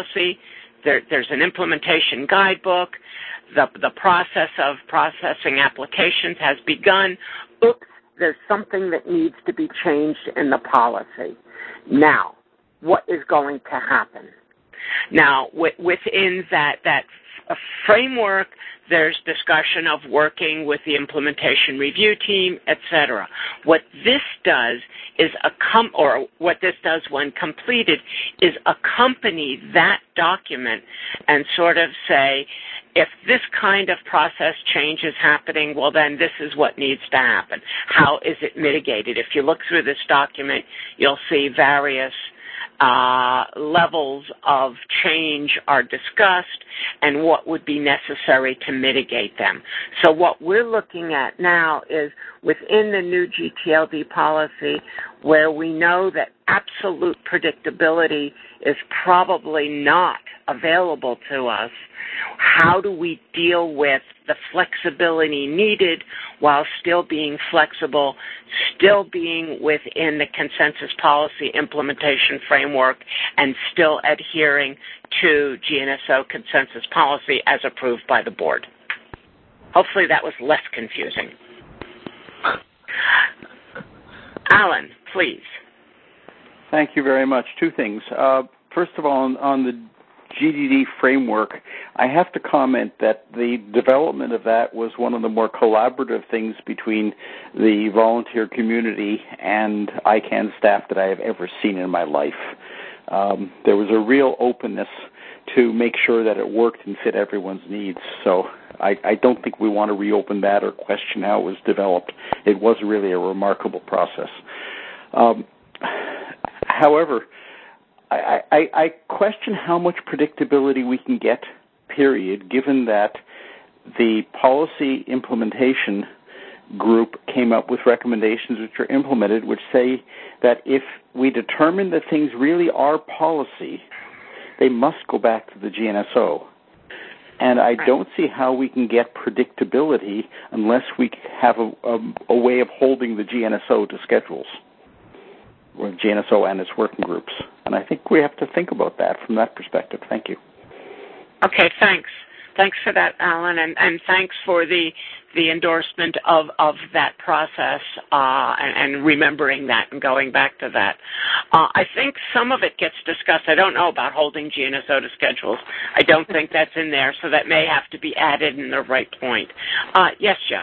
an implementation guidebook, the process of processing applications has begun. Oops, there's something that needs to be changed in the policy. Now, what is going to happen? Now, within that framework, there's discussion of working with the implementation review team, etc. What this does is what this does when completed is accompany that document and sort of say, if this kind of process change is happening, well, then this is what needs to happen. How is it mitigated? If you look through this document, you'll see various levels of change are discussed and what would be necessary to mitigate them. So what we're looking at now is within the new GTLD policy, where we know that absolute predictability is probably not available to us, how do we deal with the flexibility needed while still being flexible, still being within the consensus policy implementation framework, and still adhering to GNSO consensus policy as approved by the board? Hopefully that was less confusing. Alan, please. Thank you very much. Two things. First of all, on the GDD framework, I have to comment that the development of that was one of the more collaborative things between the volunteer community and ICANN staff that I have ever seen in my life. There was a real openness to make sure that it worked and fit everyone's needs. So I don't think we want to reopen that or question how it was developed. It was really a remarkable process. However, I question how much predictability we can get, period, given that the policy implementation group came up with recommendations which are implemented, which say that if we determine that things really are policy, they must go back to the GNSO. And I don't see how we can get predictability unless we have a way of holding the GNSO to schedules, or GNSO and its working groups. And I think we have to think about that from that perspective. Thank you. Okay, thanks. Thanks for that, Alan, and thanks for the endorsement of that process and remembering that and going back to that. I think some of it gets discussed. I don't know about holding GNSO to schedules. I don't think that's in there, so that may have to be added in the right point. Yes, Jeff?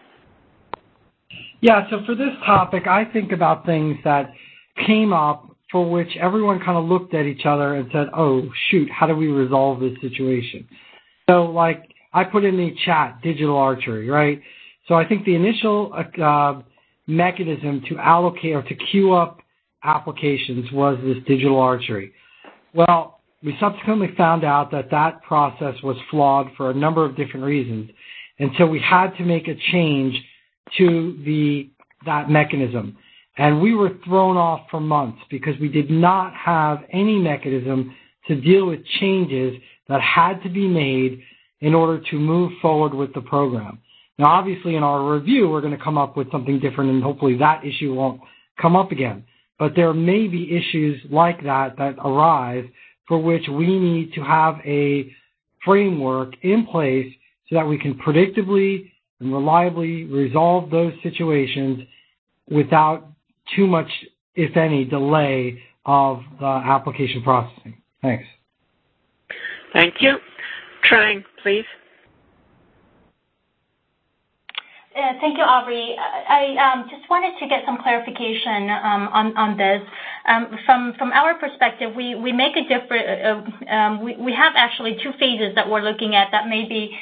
Yeah, so for this topic, I think about things that came up for which everyone kind of looked at each other and said, oh, shoot, how do we resolve this situation? So, like, I put in the chat, digital archery, right? So I think the initial mechanism to allocate or to queue up applications was this digital archery. Well, we subsequently found out that that process was flawed for a number of different reasons. And so we had to make a change to that mechanism. And we were thrown off for months because we did not have any mechanism to deal with changes that had to be made in order to move forward with the program. Now, obviously, in our review, we're going to come up with something different, and hopefully that issue won't come up again. But there may be issues like that arise for which we need to have a framework in place so that we can predictably and reliably resolve those situations without too much, if any, delay of the application processing. Thanks. Thank you. Trang, please. Thank you, Aubrey. I just wanted to get some clarification on this. From our perspective, we make a different. We have actually two phases that we're looking at that may be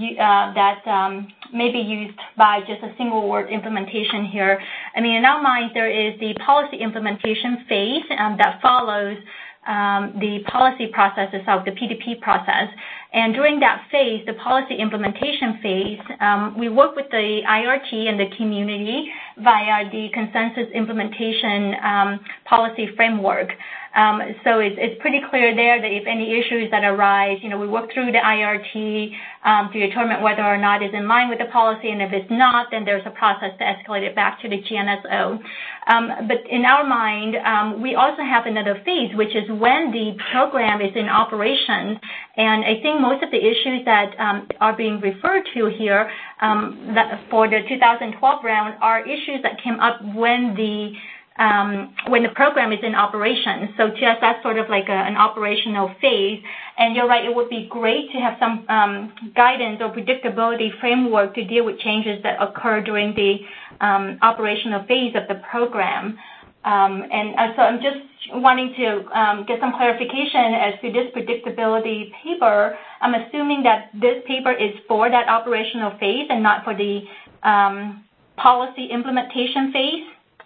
used by just a single word implementation here. I mean, in our minds, there is the policy implementation phase that follows the policy process itself, the PDP process. And during that phase, the policy implementation phase, we work with the IRT and the community via the consensus implementation policy framework. So it's pretty clear there that if any issues that arise, we work through the IRT to determine whether or not it's in line with the policy, and if it's not, then there's a process to escalate it back to the GNSO. But in our mind, we also have another phase, which is when the program is in operation. And I think most of the issues that are being referred to here for the 2012 round are issues that came up when the program is in operation. So just that's sort of like an operational phase. And you're right, it would be great to have some guidance or predictability framework to deal with changes that occur during the operational phase of the program. And so I'm just wanting to get some clarification as to this predictability paper. I'm assuming that this paper is for that operational phase and not for the policy implementation phase.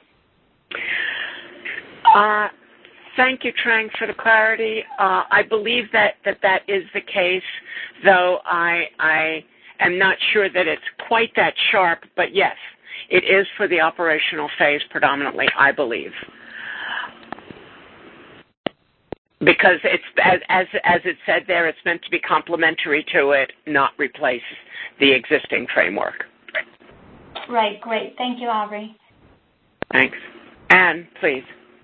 Thank you, Trang, for the clarity. I believe that is the case, though I am not sure that it's quite that sharp, but yes, it is for the operational phase predominantly, I believe. Because it's, as it said there, it's meant to be complementary to it, not replace the existing framework. Right, great. Thank you, Aubrey. Thanks. Anne, please.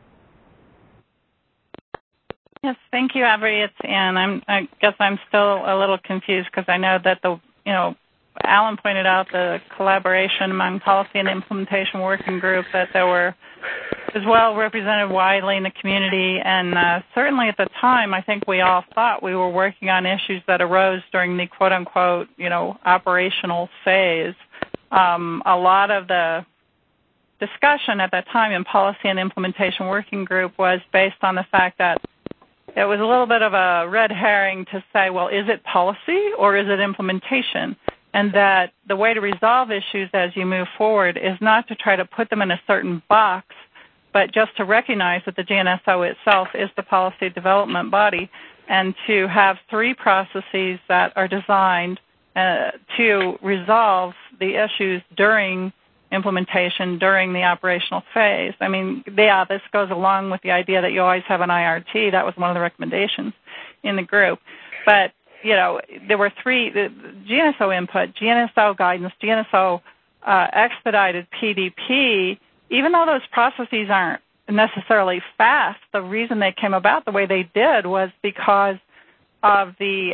Yes, thank you, Aubrey. It's Anne. I guess I'm still a little confused because I know that Alan pointed out the collaboration among policy and implementation working group, that there were is well represented widely in the community, and certainly at the time, I think we all thought we were working on issues that arose during the quote-unquote, operational phase. A lot of the discussion at that time in Policy and Implementation Working Group was based on the fact that it was a little bit of a red herring to say, well, is it policy or is it implementation? And that the way to resolve issues as you move forward is not to try to put them in a certain box, but just to recognize that the GNSO itself is the policy development body, and to have three processes that are designed to resolve the issues during implementation, during the operational phase. I mean, this goes along with the idea that you always have an IRT. That was one of the recommendations in the group. But, there were three, the GNSO input, GNSO guidance, GNSO expedited PDP. Even though those processes aren't necessarily fast, the reason they came about the way they did was because of the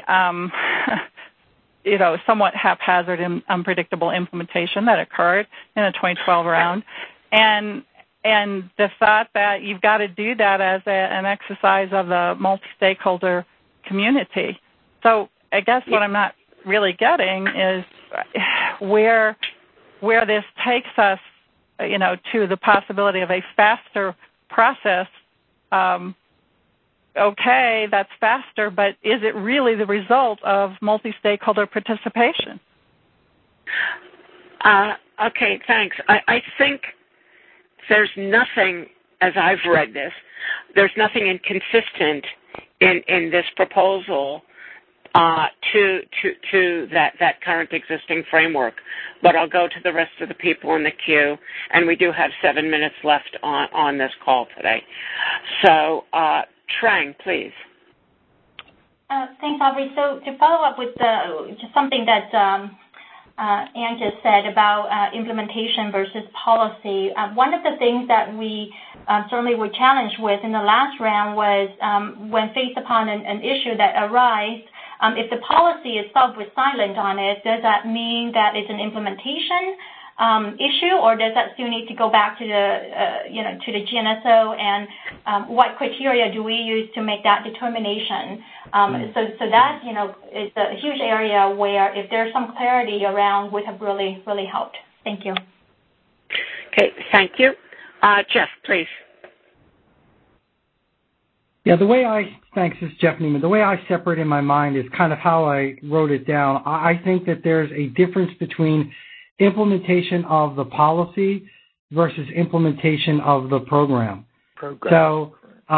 somewhat haphazard and unpredictable implementation that occurred in the 2012 round, and the thought that you've got to do that as an exercise of the multi-stakeholder community. So I guess what I'm not really getting is where this takes us, to the possibility of a faster process. Okay, that's faster, but is it really the result of multi-stakeholder participation? Okay, thanks. I think there's nothing, as I've read this, there's nothing inconsistent in this proposal to that current existing framework. But I'll go to the rest of the people in the queue, and we do have 7 minutes left on this call today. So, Trang, please. Thanks, Aubrey. So to follow up with just something that Ann just said about implementation versus policy, one of the things that we certainly were challenged with in the last round was when faced upon an issue that arose, if the policy itself was silent on it, does that mean that it's an implementation issue, or does that still need to go back to the to the GNSO, and what criteria do we use to make that determination? So that is a huge area where if there's some clarity around would have really helped. Thank you. Okay, thank you. Jeff, please. Yeah, thanks, this is Jeff Newman. The way I separate in my mind is kind of how I wrote it down. I think that there's a difference between implementation of the policy versus implementation of the program. So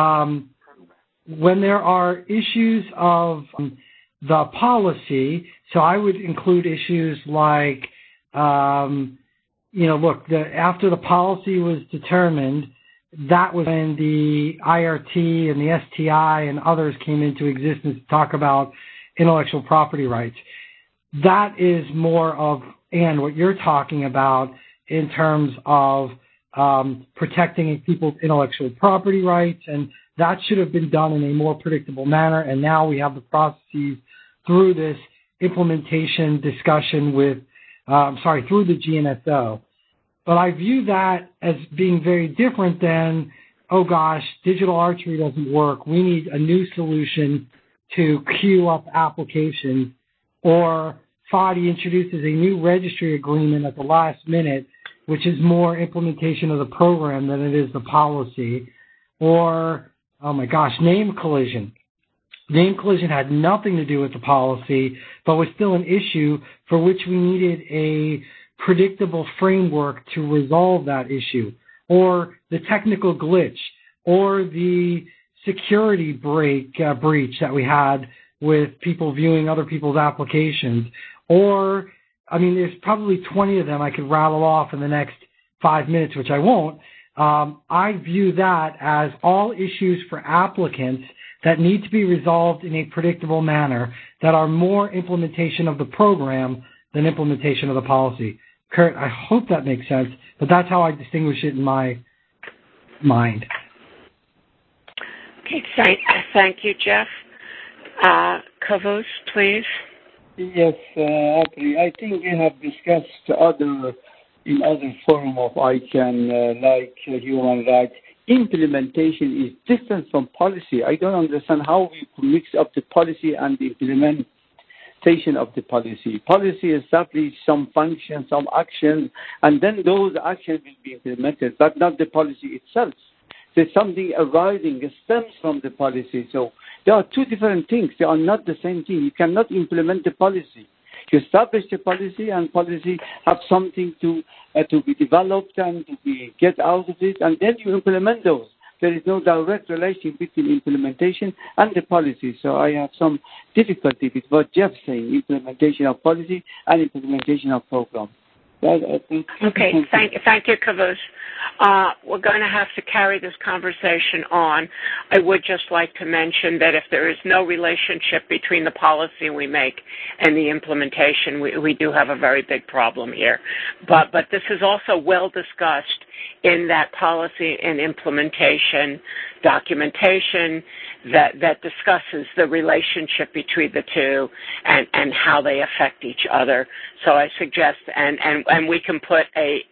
when there are issues of the policy, so I would include issues like, after the policy was determined, that was when the IRT and the STI and others came into existence to talk about intellectual property rights. That is more of, and what you're talking about in terms of protecting people's intellectual property rights, and that should have been done in a more predictable manner, and now we have the processes through this implementation discussion through the GNSO. But I view that as being very different than, oh gosh, digital archery doesn't work, we need a new solution to queue up applications, or FADI introduces a new registry agreement at the last minute, which is more implementation of the program than it is the policy. Or, oh my gosh, name collision. Name collision had nothing to do with the policy, but was still an issue for which we needed a predictable framework to resolve that issue. Or the technical glitch, or the security breach that we had with people viewing other people's applications. Or, there's probably 20 of them I could rattle off in the next 5 minutes, which I won't. I view that as all issues for applicants that need to be resolved in a predictable manner, that are more implementation of the program than implementation of the policy. Kurt, I hope that makes sense, but that's how I distinguish it in my mind. Okay, thank you, Jeff. Kavus, please. Yes, I think we have discussed in other form of ICANN, like human rights. implementation is different from policy. I don't understand how we mix up the policy and the implementation of the policy. Policy establishes some functions, some actions, and then those actions will be implemented, but not the policy itself. There's something arising, it stems from the policy. So there are two different things. They are not the same thing. You cannot implement the policy. You establish the policy, and policy have something to be developed and to be get out of it, and then you implement those. There is no direct relation between implementation and the policy. So I have some difficulty with what Jeff's saying, implementation of policy and implementation of program. Okay, thank you, Kavus. We're going to have to carry this conversation on. I would just like to mention that if there is no relationship between the policy we make and the implementation, we do have a very big problem here. But this is also well discussed in that policy and implementation documentation that discusses the relationship between the two and how they affect each other. So I suggest, and we can put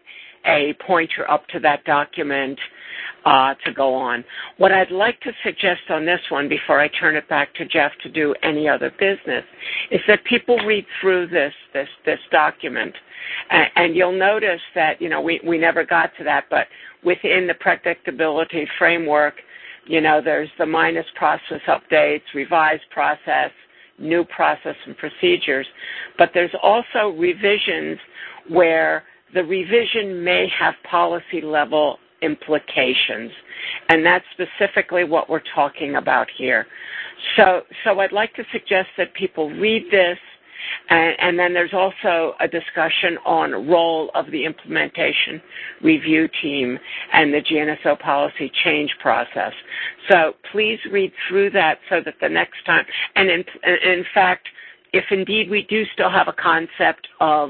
a pointer up to that document to go on. What I'd like to suggest on this one, before I turn it back to Jeff to do any other business, is that people read through this document. And you'll notice that, we never got to that, but within the predictability framework, there's the minus process updates, revised process, new process and procedures. But there's also revisions where the revision may have policy level implications. And that's specifically what we're talking about here. So I'd like to suggest that people read this. And then there's also a discussion on role of the implementation review team and the GNSO policy change process. So please read through that so that the next time, and in fact, if indeed we do still have a concept of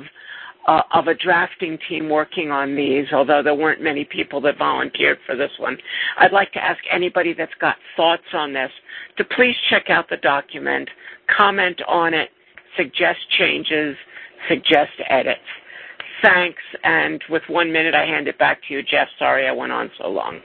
a drafting team working on these, although there weren't many people that volunteered for this one, I'd like to ask anybody that's got thoughts on this to please check out the document, comment on it, suggest changes, suggest edits. Thanks, and with 1 minute, I hand it back to you, Jeff. Sorry I went on so long.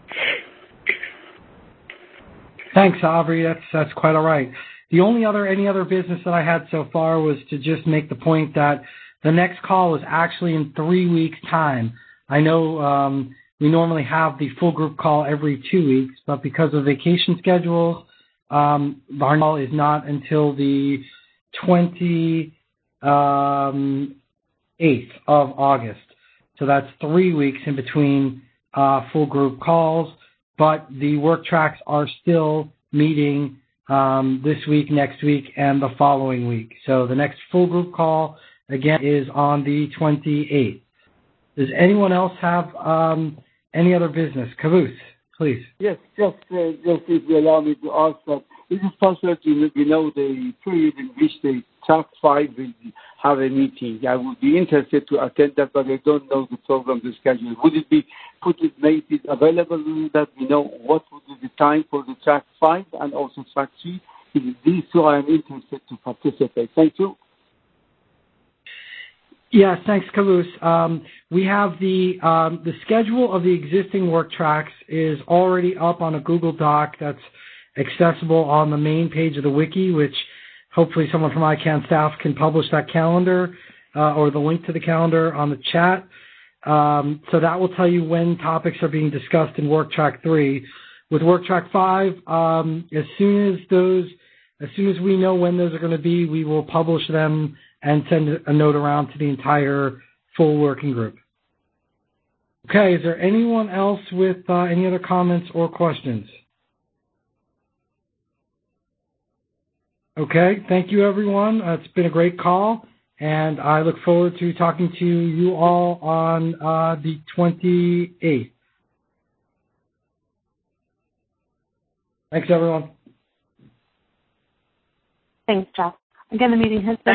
Thanks, Aubrey. That's quite all right. Any other business that I had so far was to just make the point that the next call is actually in 3 weeks' time. I know we normally have the full group call every 2 weeks, but because of vacation schedules, our call is not until the 28th of August. So that's 3 weeks in between full group calls, but the work tracks are still meeting this week, next week, and the following week. So the next full group call, again, is on the 28th. Does anyone else have any other business? Kavus, please. Yes, just if you allow me to ask that, is it possible to know the period in which the Track 5 will have a meeting? I would be interested to attend that, but I don't know the program, the schedule. Would it be made it available that we know what would be the time for the Track 5 and also Track 3? These two I am interested to participate. Thank you. Yes, thanks, Kavus. We have the schedule of the existing work tracks is already up on a Google Doc that's accessible on the main page of the wiki, which hopefully someone from ICANN staff can publish that calendar or the link to the calendar on the chat. So that will tell you when topics are being discussed in Work Track 3. With Work Track 5, as soon as we know when those are going to be, we will publish them and send a note around to the entire full working group. Okay, is there anyone else with any other comments or questions? Okay, thank you, everyone. It's been a great call, and I look forward to talking to you all on the 28th. Thanks, everyone. Thanks, Jeff. Again, the meeting has been